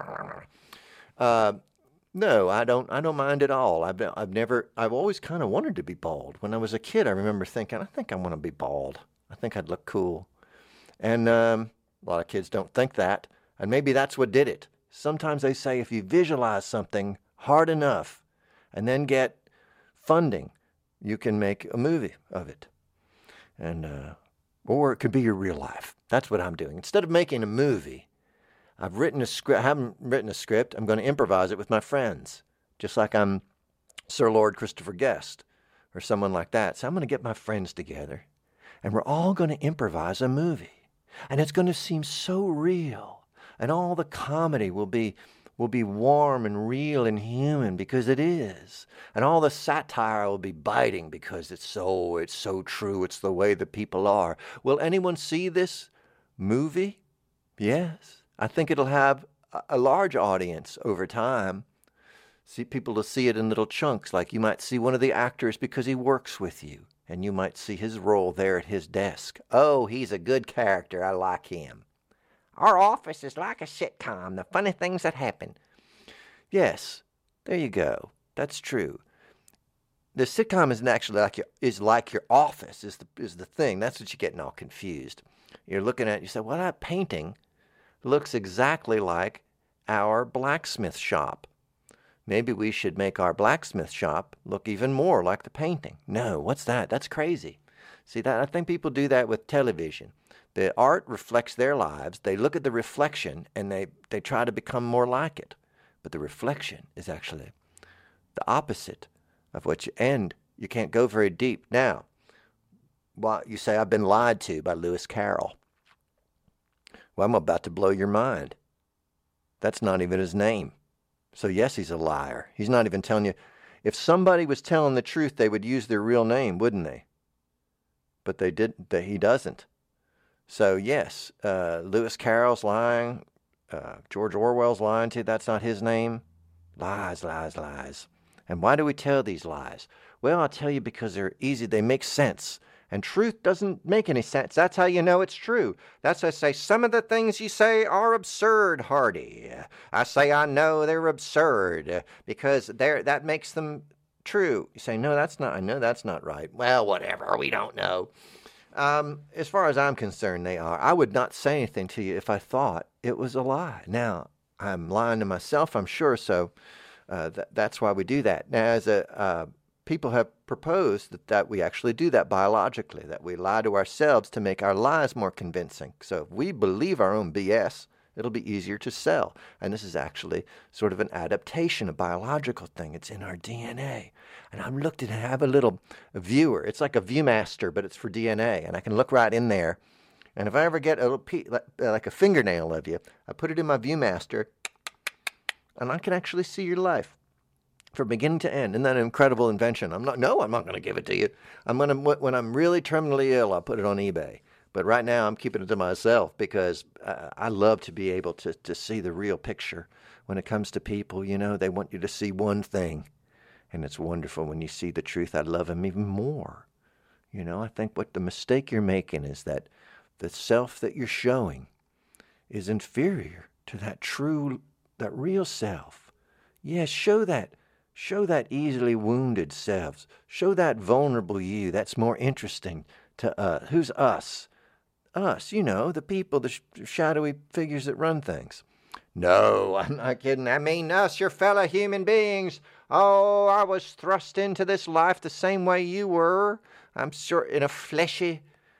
No, I don't mind at all. I've always kind of wanted to be bald. When I was a kid, I remember thinking, I think I want to be bald. I think I'd look cool. And a lot of kids don't think that. And maybe that's what did it. Sometimes they say if you visualize something hard enough and then get funding, you can make a movie of it. And or it could be your real life. That's what I'm doing. Instead of making a movie, I've written a script. I haven't written a script. I'm going to improvise it with my friends, just like I'm Sir Lord Christopher Guest or someone like that. So I'm going to get my friends together, and we're all going to improvise a movie, and it's going to seem so real, and all the comedy will be warm and real and human because it is. And all the satire will be biting because it's so true. It's the way the people are. Will anyone see this movie? Yes. I think it'll have a large audience over time. See, people will see it in little chunks. Like you might see one of the actors because he works with you, and you might see his role there at his desk. Oh, he's a good character. I like him. Our office is like a sitcom, the funny things that happen. Yes, there you go. That's true. The sitcom isn't actually like your office is the thing. That's what you're getting all confused. You're looking at it, you say, well, that painting looks exactly like our blacksmith shop. Maybe we should make our blacksmith shop look even more like the painting. No, what's that? That's crazy. See, that I think people do that with television. The art reflects their lives. They look at the reflection and they try to become more like it. But the reflection is actually the opposite of what and you can't go very deep. Now, well, you say, I've been lied to by Lewis Carroll. Well, I'm about to blow your mind. That's not even his name. So yes, he's a liar. He's not even telling you. If somebody was telling the truth, they would use their real name, wouldn't they? But they didn't. He doesn't. So yes, Lewis Carroll's lying. George Orwell's lying too. That's not his name. Lies, lies, lies. And why do we tell these lies? Well, I'll tell you because they're easy. They make sense. And truth doesn't make any sense. That's how you know it's true. That's why I say some of the things you say are absurd, Hardy. I say I know they're absurd because that makes them true. You say, no, that's not. I know that's not right. Well, whatever. We don't know. As far as I'm concerned, they are. I would not say anything to you if I thought it was a lie. Now, I'm lying to myself, I'm sure, so that's why we do that. Now, as people have proposed that we actually do that biologically, that we lie to ourselves to make our lies more convincing. So if we believe our own BS, it'll be easier to sell. And this is actually sort of an adaptation, a biological thing. It's in our DNA. And I'm looked at it, I have a little viewer. It's like a Viewmaster, but it's for DNA. And I can look right in there. And if I ever get a little like a fingernail of you, I put it in my Viewmaster, and I can actually see your life from beginning to end. Isn't that an incredible invention? I'm not going to give it to you. When I'm really terminally ill, I'll put it on eBay. But right now, I'm keeping it to myself because I love to be able to see the real picture. When it comes to people, you know, they want you to see one thing. And it's wonderful when you see the truth. I love them even more. You know, I think what the mistake you're making is that the self that you're showing is inferior to that real self. Yes, show that easily wounded self. Show that vulnerable you. That's more interesting to us. Who's us? Us, you know, the people, the shadowy figures that run things. No, I'm not kidding. I mean us, your fellow human beings. Oh, I was thrust into this life the same way you were. I'm sure in a fleshy,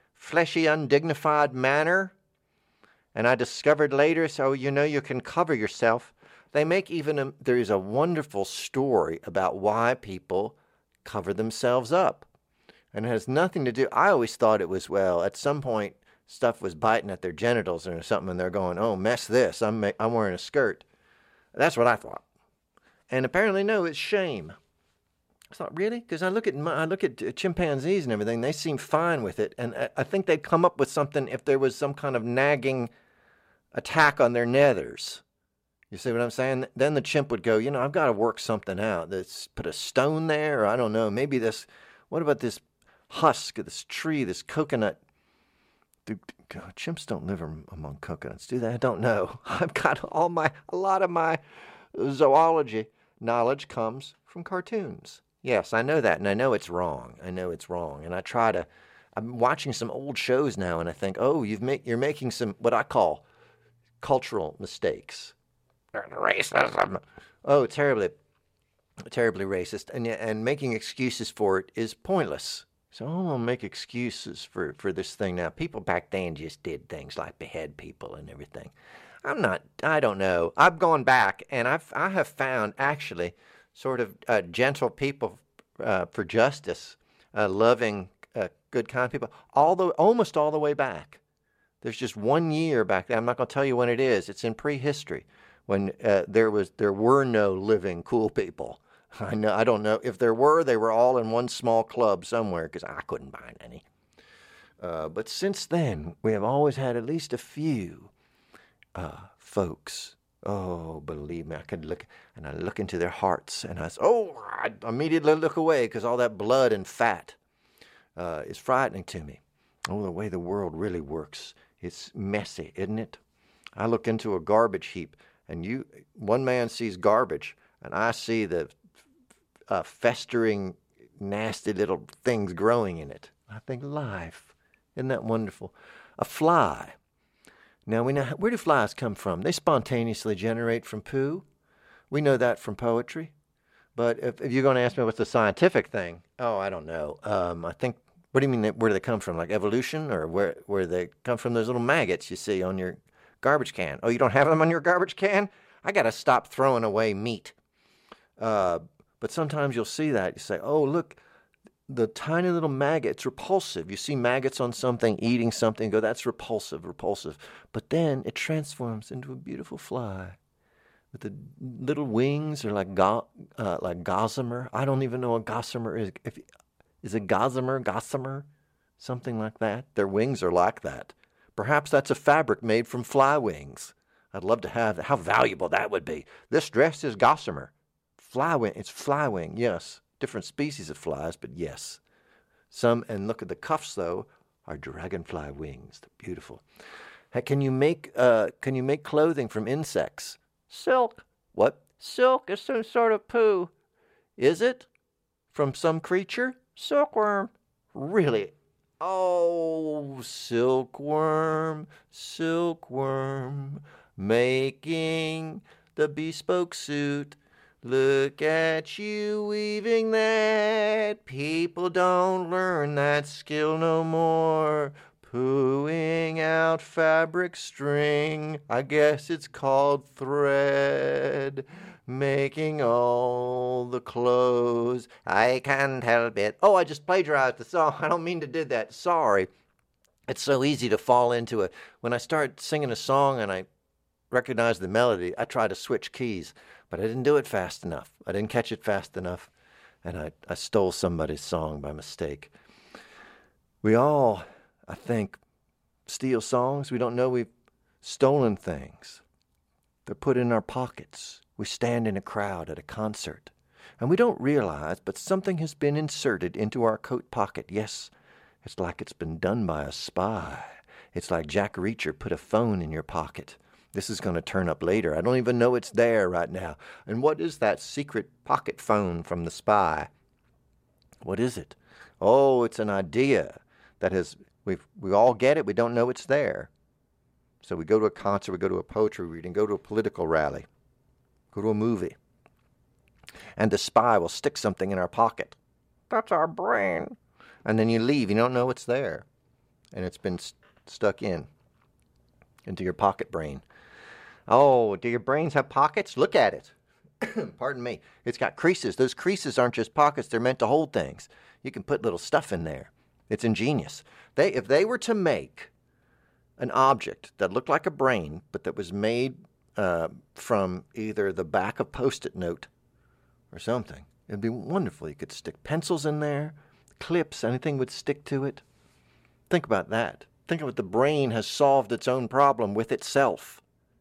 undignified manner. And I discovered later, so you know you can cover yourself. They make there is a wonderful story about why people cover themselves up. And it has nothing to do, I always thought it was, well, at some point, stuff was biting at their genitals or something, and they're going, oh, mess this, I'm wearing a skirt. That's what I thought. And apparently, no, it's shame. I thought, really? Because I look at chimpanzees and everything, they seem fine with it, and I think they'd come up with something if there was some kind of nagging attack on their nethers. You see what I'm saying? Then the chimp would go, you know, I've got to work something out. Let's put a stone there, or I don't know, maybe this, what about this husk of this tree, this coconut? Chimps don't live among coconuts, do they? I don't know. I've got a lot of my zoology knowledge comes from cartoons. Yes, I know that, and I know it's wrong. And I'm watching some old shows now, and I think, oh, you're making some, what I call cultural mistakes. Racism. Oh, terribly racist. And making excuses for it is pointless. So I'm going to make excuses for this thing now. People back then just did things like behead people and everything. I don't know. I've gone back and I have found actually sort of gentle people for justice, loving, good, kind people, almost all the way back. There's just 1 year back there. I'm not going to tell you when it is. It's in prehistory when there were no living cool people. I don't know if there were. They were all in one small club somewhere because I couldn't find any. But since then, we have always had at least a few folks. Oh, believe me, I could look, and I look into their hearts, and I immediately look away because all that blood and fat is frightening to me. Oh, the way the world really works. It's messy, isn't it? I look into a garbage heap, and one man sees garbage, and I see the festering, nasty little things growing in it. I think, life, isn't that wonderful? A fly. Now, we know, where do flies come from? They spontaneously generate from poo. We know that from poetry. But if you're going to ask me what's the scientific thing, I don't know. I think, what do you mean, where do they come from? Like evolution, or where they come from? Those little maggots you see on your garbage can. Oh, you don't have them on your garbage can? I got to stop throwing away meat. But sometimes you'll see that. You say, oh, look, the tiny little maggot, it's repulsive. You see maggots on something, eating something, go, that's repulsive. But then it transforms into a beautiful fly with the little wings, or like gossamer. I don't even know what gossamer is. Is it gossamer, something like that? Their wings are like that. Perhaps that's a fabric made from fly wings. I'd love to have that. How valuable that would be. This dress is gossamer. It's fly wing, yes. Different species of flies, but yes. And look at the cuffs, though, are dragonfly wings. They're beautiful. Can you make clothing from insects? Silk. What? Silk is some sort of poo. Is it? From some creature? Silkworm. Really? Oh, silkworm, making the bespoke suit. Look at you weaving that. People don't learn that skill no more. Pooing out fabric string. I guess it's called thread. Making all the clothes. I can't help it. Oh, I just plagiarized the song. I don't mean to do that. Sorry. It's so easy to fall into it. When I start singing a song and I recognize the melody, I try to switch keys. But I didn't do it fast enough. I didn't catch it fast enough. And I stole somebody's song by mistake. We all, I think, steal songs. We don't know we've stolen things. They're put in our pockets. We stand in a crowd at a concert. And we don't realize, but something has been inserted into our coat pocket. Yes, it's like it's been done by a spy. It's like Jack Reacher put a phone in your pocket. This is going to turn up later. I don't even know it's there right now. And what is that secret pocket phone from the spy? What is it? Oh, it's an idea that we all get it. We don't know it's there. So we go to a concert, we go to a poetry reading, go to a political rally, go to a movie. And the spy will stick something in our pocket. That's our brain. And then you leave. You don't know it's there. And it's been stuck into your pocket brain. Oh, do your brains have pockets? Look at it. Pardon me. It's got creases. Those creases aren't just pockets. They're meant to hold things. You can put little stuff in there. It's ingenious. If they were to make an object that looked like a brain, but that was made from either the back of Post-it note or something, it'd be wonderful. You could stick pencils in there, clips, anything would stick to it. Think about that. Think of it. The brain has solved its own problem with itself.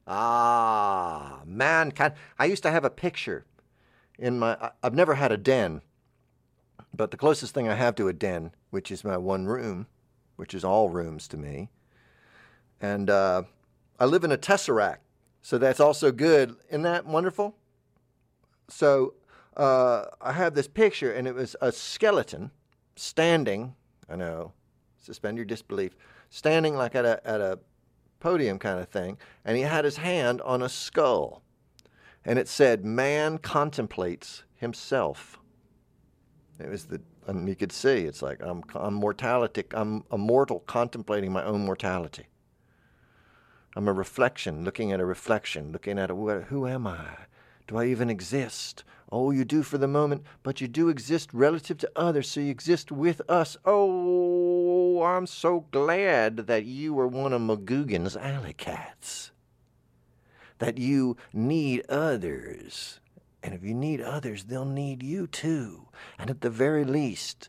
Ah, mankind. I used to have a picture I've never had a den, but the closest thing I have to a den, which is my one room, which is all rooms to me. And I live in a tesseract, so that's also good. Isn't that wonderful? So I have this picture, and it was a skeleton standing, I know, suspend your disbelief, standing like at a podium kind of thing, and he had his hand on a skull, and it said, "Man contemplates himself." It was and you could see, it's like I'm a mortal contemplating my own mortality. I'm a reflection, looking at a reflection, looking at who am I? Do I even exist? Oh, you do for the moment, but you do exist relative to others, so you exist with us. Oh, I'm so glad that you were one of McGugan's alley cats. That you need others. And if you need others, they'll need you too. And at the very least,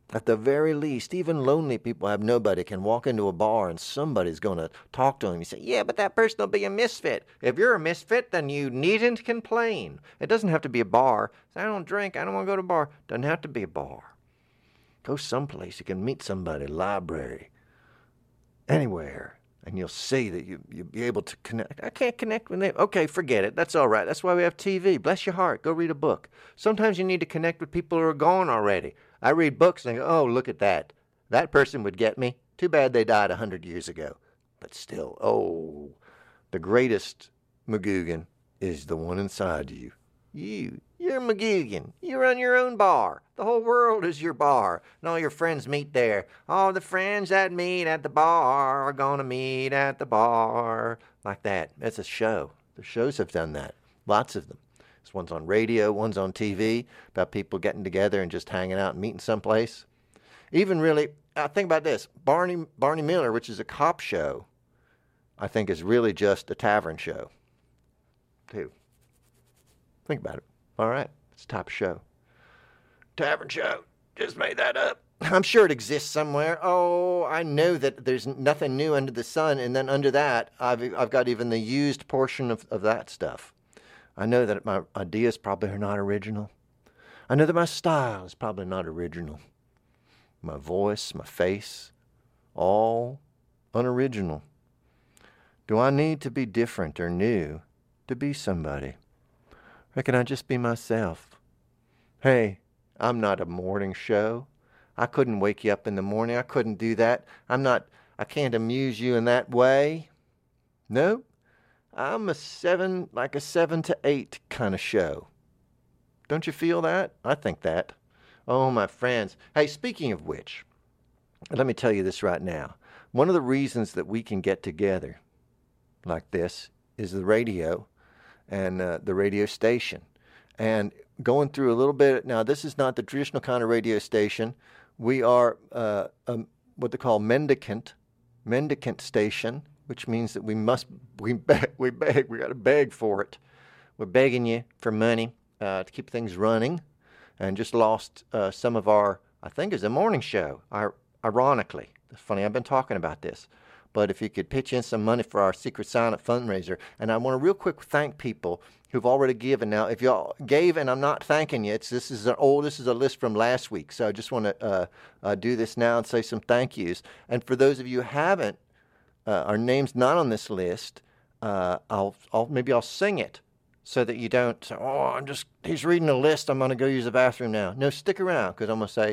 even lonely people have nobody can walk into a bar and somebody's going to talk to them. You say, yeah, but that person will be a misfit. If you're a misfit, then you needn't complain. It doesn't have to be a bar. Say, I don't drink. I don't want to go to a bar. Doesn't have to be a bar. Go someplace you can meet somebody, library, anywhere. And you'll see that you'll be able to connect. I can't connect with them. Okay, forget it. That's all right. That's why we have TV. Bless your heart. Go read a book. Sometimes you need to connect with people who are gone already. I read books and I go, oh, look at that. That person would get me. Too bad they died 100 years ago. But still, oh, the greatest McGugan is the one inside you. You're McGugan. You run your own bar. The whole world is your bar. And all your friends meet there. All the friends that meet at the bar are going to meet at the bar. Like that. That's a show. The shows have done that. Lots of them. This one's on radio, one's on TV, about people getting together and just hanging out and meeting someplace. Even really, think about this. Barney Miller, which is a cop show, I think is really just a tavern show, too. Think about it. All right. It's a type of show. Tavern show. Just made that up. I'm sure it exists somewhere. Oh, I know that there's nothing new under the sun. And then under that, I've got even the used portion of that stuff. I know that my ideas probably are not original. I know that my style is probably not original. My voice, my face, all unoriginal. Do I need to be different or new to be somebody? Or can I just be myself? Hey, I'm not a morning show. I couldn't wake you up in the morning. I couldn't do that. I can't amuse you in that way. No, I'm a 7 to 8 kind of show. Don't you feel that? I think that. Oh, my friends. Hey, speaking of which, let me tell you this right now. One of the reasons that we can get together like this is the radio and the radio station. And going through a little bit, now this is not the traditional kind of radio station. We are what they call mendicant station, which means that we got to beg for it. We're begging you for money to keep things running, and just lost some of our, I think it's a morning show, ironically. It's funny, I've been talking about this. But if you could pitch in some money for our Secret Silent fundraiser, and I want to real quick thank people who've already given. Now, if y'all gave and I'm not thanking you, this is a list from last week, so I just want to do this now and say some thank yous. And for those of you who haven't, our name's not on this list. I'll sing it so that you don't say, oh, he's reading a list. I'm going to go use the bathroom now. No, stick around because I'm going to say,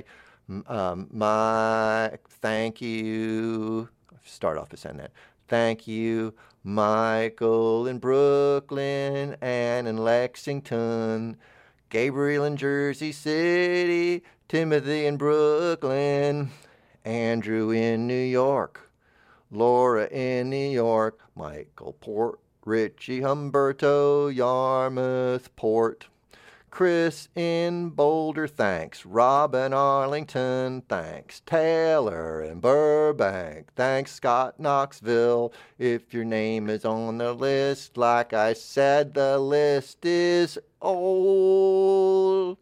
my thank you. Start off by saying that. Thank you, Michael in Brooklyn, Ann in Lexington, Gabriel in Jersey City, Timothy in Brooklyn, Andrew in New York, Laura in New York, Michael Port, Richie Humberto, Yarmouth Port, Chris in Boulder, thanks. Rob in Arlington, thanks. Taylor in Burbank, thanks. Scott Knoxville, if your name is on the list, like I said, the list is old.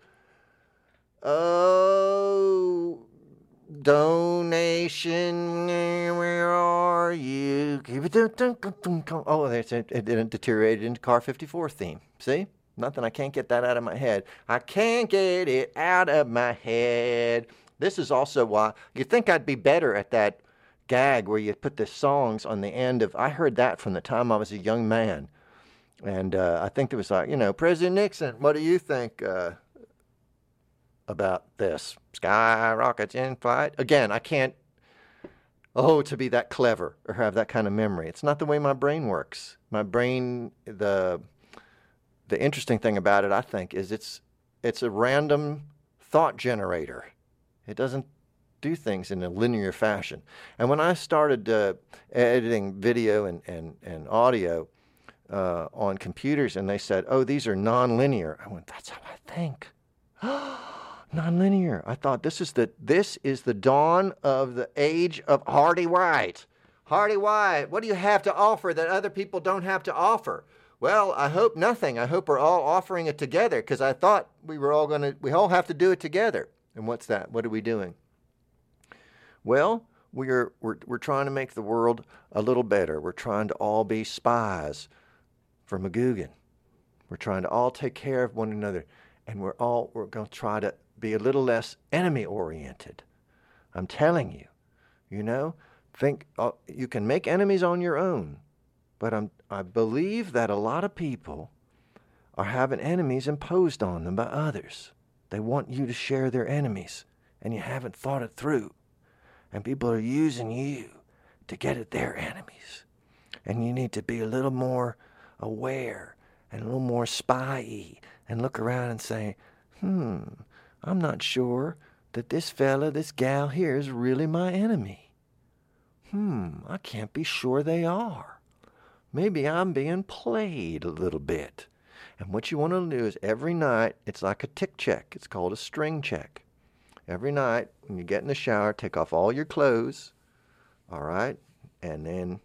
Oh, donation, where are you? Oh, it didn't deteriorate into Car 54 theme. See? Nothing, I can't get that out of my head. I can't get it out of my head. This is also why you'd think I'd be better at that gag where you put the songs on the end of, I heard that from the time I was a young man. And I think it was like, President Nixon, what do you think about this? Skyrockets in flight. Again, I can't, to be that clever or have that kind of memory. It's not the way my brain works. My brain, the interesting thing about it, I think, is it's a random thought generator. It doesn't do things in a linear fashion. And when I started editing video and audio on computers, and they said, oh, these are nonlinear, I went, that's how I think. Nonlinear. I thought this is the dawn of the age of Hardy White. Hardy White, what do you have to offer that other people don't have to offer? Well, I hope nothing. I hope we're all offering it together, because I thought we all have to do it together. And what's that? What are we doing? Well, we're trying to make the world a little better. We're trying to all be spies for McGugin. We're trying to all take care of one another, and we're going to try to be a little less enemy-oriented. I'm telling you, think you can make enemies on your own, but I believe that a lot of people are having enemies imposed on them by others. They want you to share their enemies, and you haven't thought it through. And people are using you to get at their enemies. And you need to be a little more aware and a little more spy-y and look around and say, I'm not sure that this fella, this gal here is really my enemy. I can't be sure they are. Maybe I'm being played a little bit. And what you want to do is every night, it's like a tick check. It's called a string check. Every night, when you get in the shower, take off all your clothes, all right? And then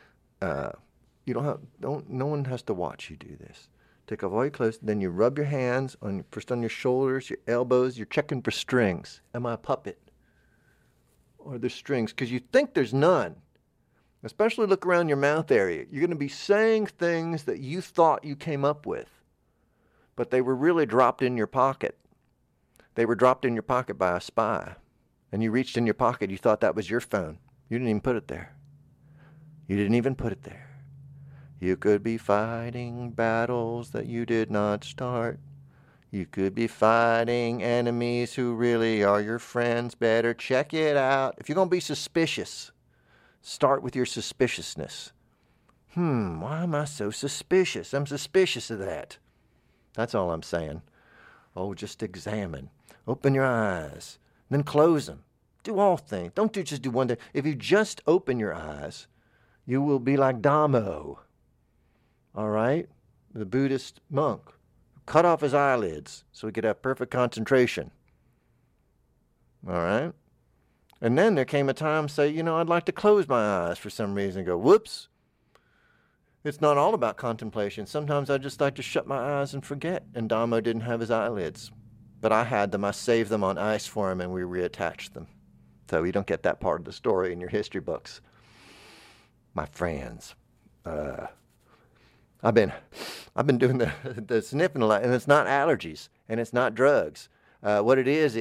no one has to watch you do this. Take off all your clothes, then you rub your hands first on your shoulders, your elbows. You're checking for strings. Am I a puppet? Or there's strings? Because you think there's none. Especially look around your mouth area. You're going to be saying things that you thought you came up with, but they were really dropped in your pocket. They were dropped in your pocket by a spy. And you reached in your pocket, you thought that was your phone. You didn't even put it there. You didn't even put it there. You could be fighting battles that you did not start. You could be fighting enemies who really are your friends. Better check it out. If you're going to be suspicious, start with your suspiciousness. Why am I so suspicious? I'm suspicious of that. That's all I'm saying. Oh, just examine. Open your eyes. Then close them. Do all things. Don't just do one thing. If you just open your eyes, you will be like Damo. All right? The Buddhist monk. Cut off his eyelids so he could have perfect concentration. All right? And then there came a time, say, I'd like to close my eyes for some reason. Go, whoops. It's not all about contemplation. Sometimes I just like to shut my eyes and forget. And Damo didn't have his eyelids. But I had them. I saved them on ice for him, and we reattached them. So you don't get that part of the story in your history books. My friends. I've been doing the sniffing a lot, and it's not allergies, and it's not drugs. What it is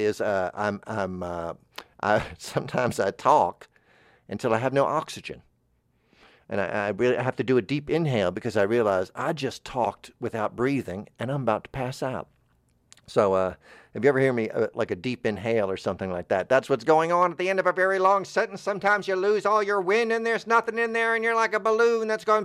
sometimes I talk until I have no oxygen. And I really have to do a deep inhale because I realize I just talked without breathing and I'm about to pass out. So if you ever hear me like a deep inhale or something like that, that's what's going on at the end of a very long sentence. Sometimes you lose all your wind and there's nothing in there and you're like a balloon that's going...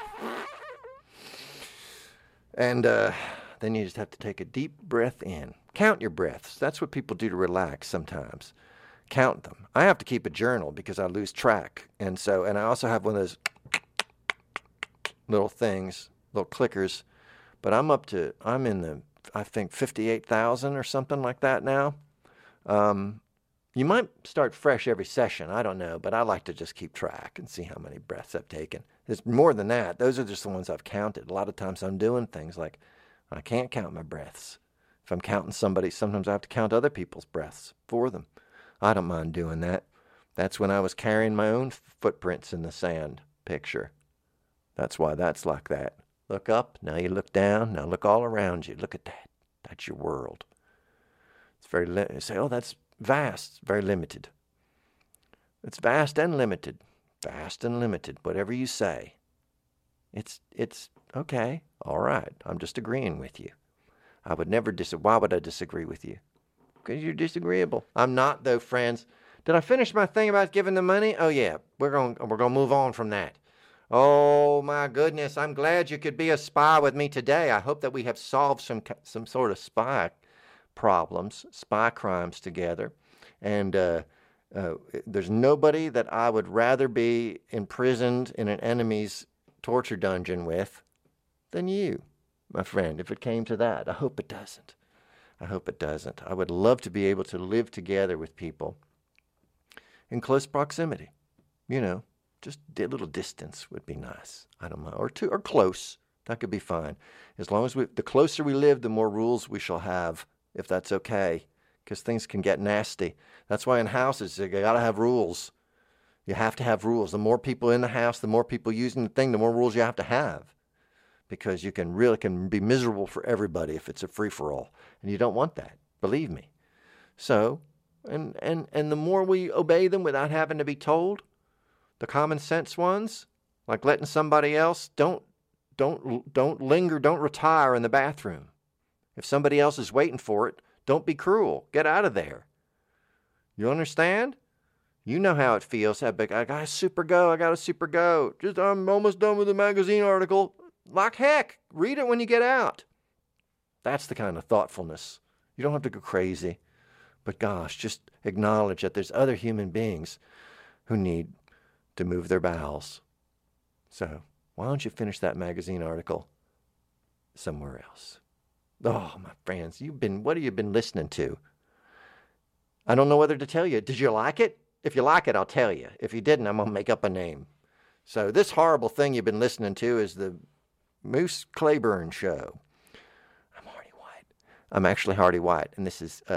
And then you just have to take a deep breath in. Count your breaths. That's what people do to relax sometimes. Count them. I have to keep a journal because I lose track. And I also have one of those little things, little clickers. But I'm in the, I think, 58,000 or something like that now. You might start fresh every session. I don't know. But I like to just keep track and see how many breaths I've taken. There's more than that. Those are just the ones I've counted. A lot of times I'm doing things like I can't count my breaths. If I'm counting somebody, sometimes I have to count other people's breaths for them. I don't mind doing that. That's when I was carrying my own footprints in the sand picture. That's why that's like that. Look up, now you look down, now look all around you. Look at that. That's your world. It's very you say, oh, that's vast. It's very limited. It's vast and limited. Vast and limited. Whatever you say. It's okay. All right. I'm just agreeing with you. I would never why would I disagree with you? Because you're disagreeable. I'm not, though, friends. Did I finish my thing about giving the money? Oh, yeah. We're gonna move on from that. Oh, my goodness. I'm glad you could be a spy with me today. I hope that we have solved some sort of spy problems, spy crimes together. And There's nobody that I would rather be imprisoned in an enemy's torture dungeon with than you, my friend, if it came to that. I hope it doesn't. I hope it doesn't. I would love to be able to live together with people in close proximity. You know, just a little distance would be nice. I don't know. Or close. That could be fine. As long as the closer we live, the more rules we shall have, if that's okay. Because things can get nasty. That's why in houses, you got to have rules. You have to have rules. The more people in the house, the more people using the thing, the more rules you have to have. Because you can be miserable for everybody if it's a free-for-all. And you don't want that. Believe me. So, and the more we obey them without having to be told, the common sense ones, like letting somebody else, don't linger, don't retire in the bathroom. If somebody else is waiting for it, don't be cruel. Get out of there. You understand? You know how it feels. I got a super go. I'm almost done with the magazine article. Like heck, read it when you get out. That's the kind of thoughtfulness. You don't have to go crazy. But gosh, just acknowledge that there's other human beings who need to move their bowels. So, why don't you finish that magazine article somewhere else? Oh, my friends, what have you been listening to? I don't know whether to tell you. Did you like it? If you like it, I'll tell you. If you didn't, I'm going to make up a name. So this horrible thing you've been listening to is the Moose Claiborne Show. I'm Hardy White. I'm actually Hardy White, and this is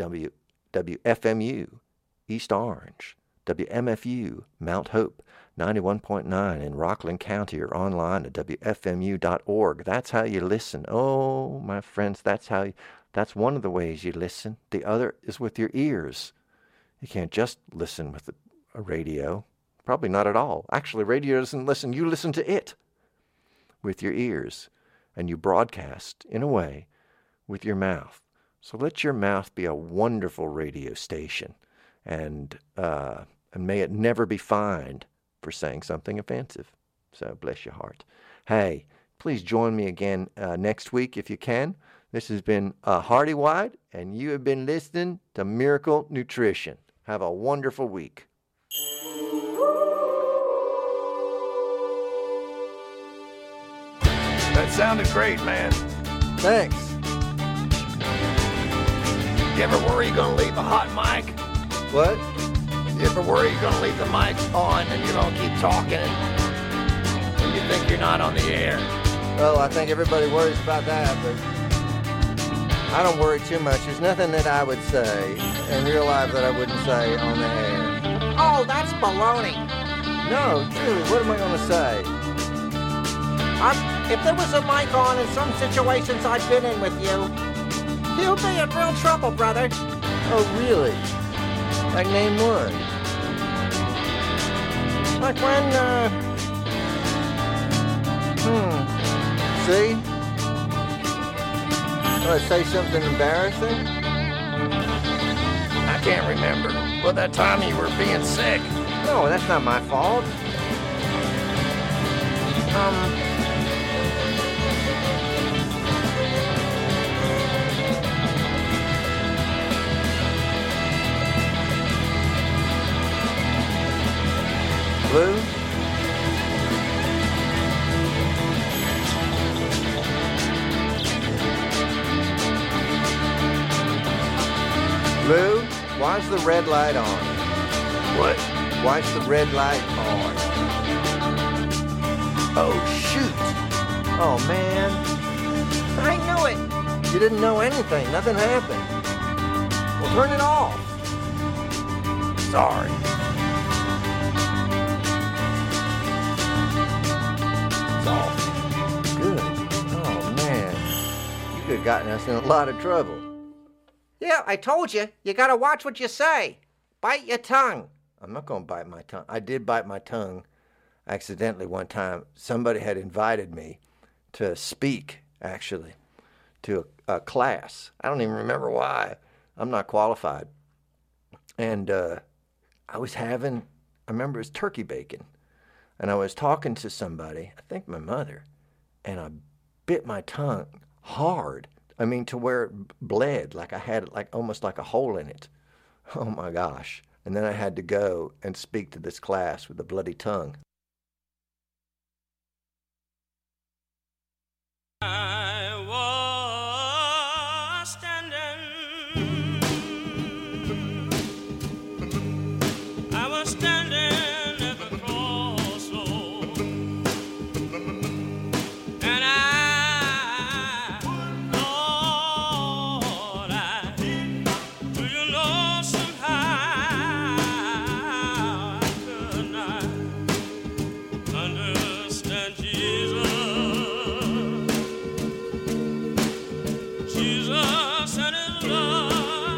WFMU, East Orange, WMFU, Mount Hope, 91.9 in Rockland County, or online at WFMU.org. That's how you listen. Oh, my friends, that's one of the ways you listen. The other is with your ears. You can't just listen with a radio. Probably not at all. Actually, radio doesn't listen. You listen to it with your ears, and you broadcast, in a way, with your mouth. So let your mouth be a wonderful radio station, and may it never be fined for saying something offensive. So bless your heart. Hey, please join me again next week if you can. This has been Hardy White, and you have been listening to Miracle Nutrition. Have a wonderful week. That sounded great, man. Thanks. You ever worry you're going to leave a hot mic? What? You ever worry you're going to leave the mic on and you're going to keep talking and you think you're not on the air? Well, I think everybody worries about that, but I don't worry too much. There's nothing that I would say in real life that I wouldn't say on the air. Oh, that's baloney. No, truly, what am I going to say? If there was a mic on in some situations I've been in with you, you'd be in real trouble, brother. Oh, really? Like name one. Like when, See? Did I say something embarrassing? I can't remember. Well, that time you were being sick. No, that's not my fault. Blue? Blue, why's the red light on? What? Why's the red light on? Oh, shoot. Oh, man. I knew it. You didn't know anything. Nothing happened. Well, turn it off. Sorry. It's off. Good. Oh, man. You could have gotten us in a lot of trouble. Yeah, I told you. You gotta watch what you say. Bite your tongue. I'm not going to bite my tongue. I did bite my tongue accidentally one time. Somebody had invited me to speak, actually, to a class. I don't even remember why. I'm not qualified. And I remember it was turkey bacon. And I was talking to somebody, I think my mother, and I bit my tongue hard. I mean, to where it bled, like I had almost like a hole in it. Oh my gosh. and then I had to go and speak to this class with a bloody tongue. I was standing at the crossroads, and Lord, do you know somehow I could not understand Jesus. Jesus and his love.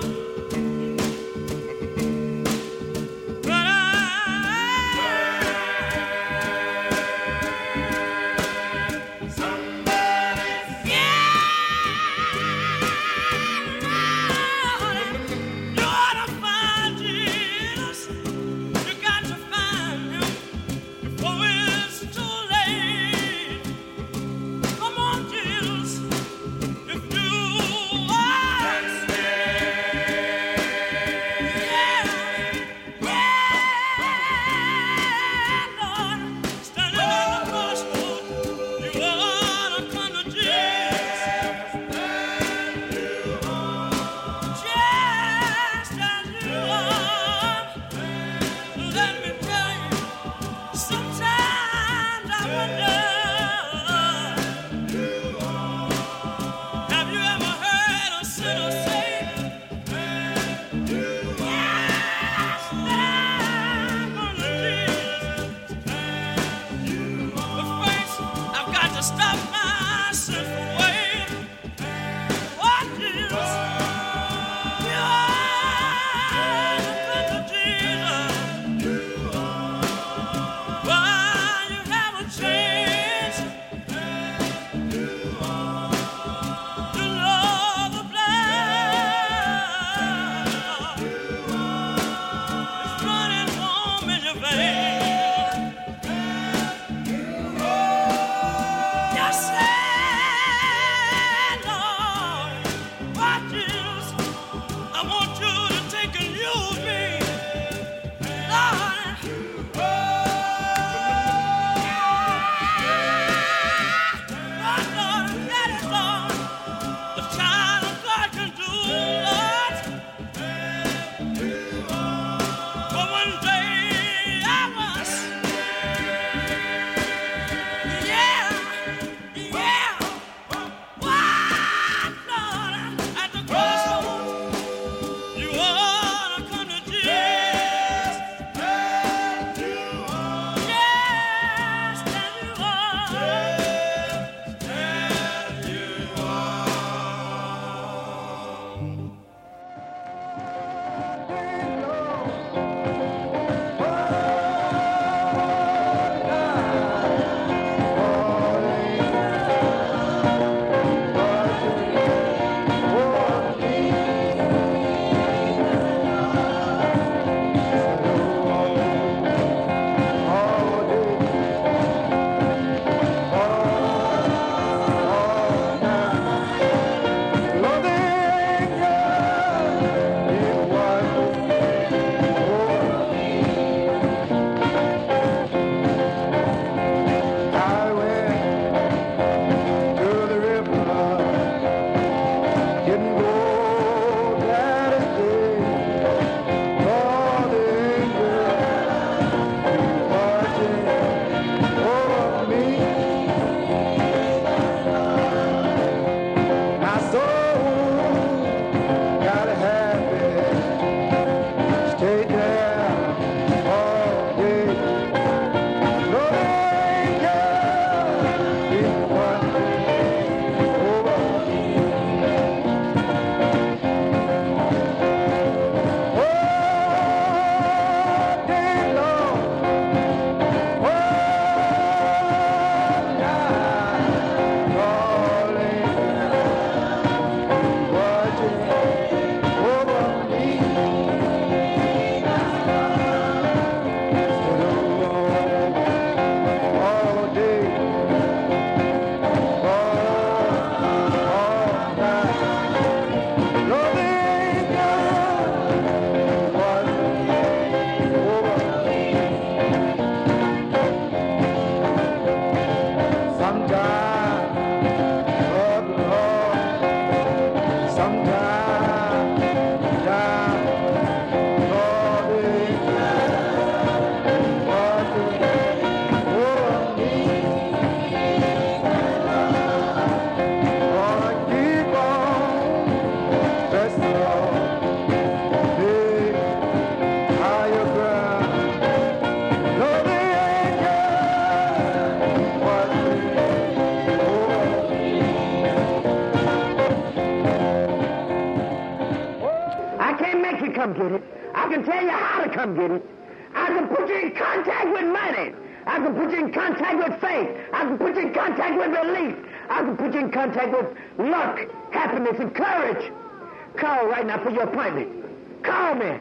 come get it. I can tell you how to come get it. I can put you in contact with money. I can put you in contact with faith. I can put you in contact with belief. I can put you in contact with luck, happiness, and courage. Call right now for your appointment. Call me.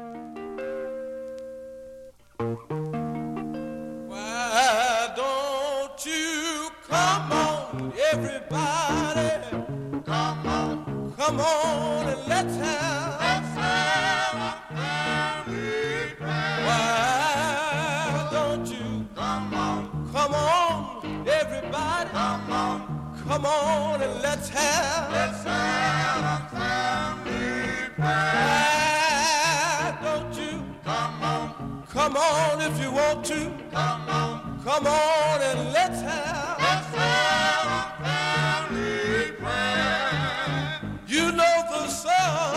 Why don't you come on, everybody? Come on and let's have a family prayer. Why don't you come on, everybody? Come on and let's have a family prayer. Why don't you come on if you want to? Come on and let's have a family prayer. You know the sun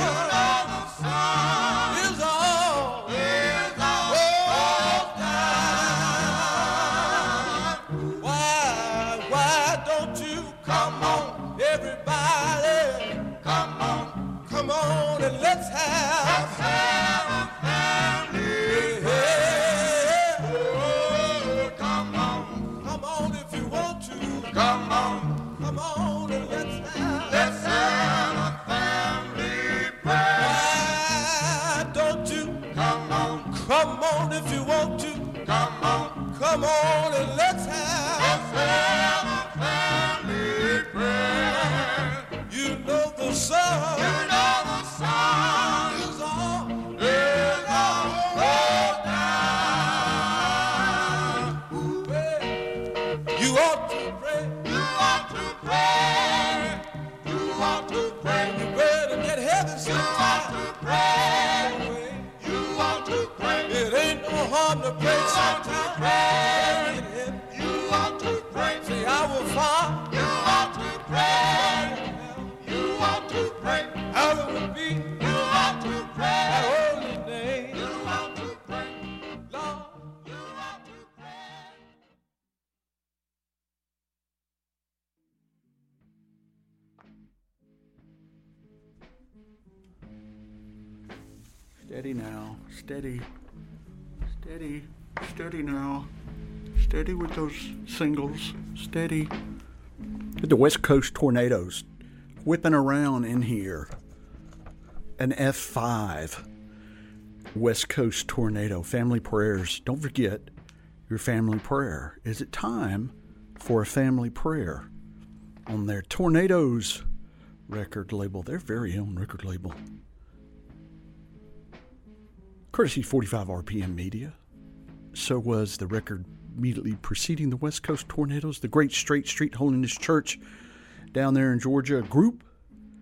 is all down. Why don't you come on, everybody? Come on and let's have a family prayer. Come on if you want to. Come on and let's have a family prayer. Why don't you come on if you want to? Come on and let's have a family prayer. You know the sun is all down. Well, you ought to pray. You better get heaven sometime. It ain't no harm to pray sometime. You ought to pray. Say, I will find. You ought to pray. You ought to pray. Out of the beat. You ought to pray. Thy holy name. You ought to pray. Lord, you ought to pray. Steady now. Steady. Steady now. Steady with those singles. Steady. The West Coast Tornadoes whipping around in here. An F5. West Coast Tornado. Family prayers. Don't forget your family prayer. Is it time for a family prayer on their Tornadoes record label, their very own record label? Courtesy 45 RPM Media. So was the record immediately preceding the West Coast Tornadoes, the Great Straight Street Holiness Church down there in Georgia, a group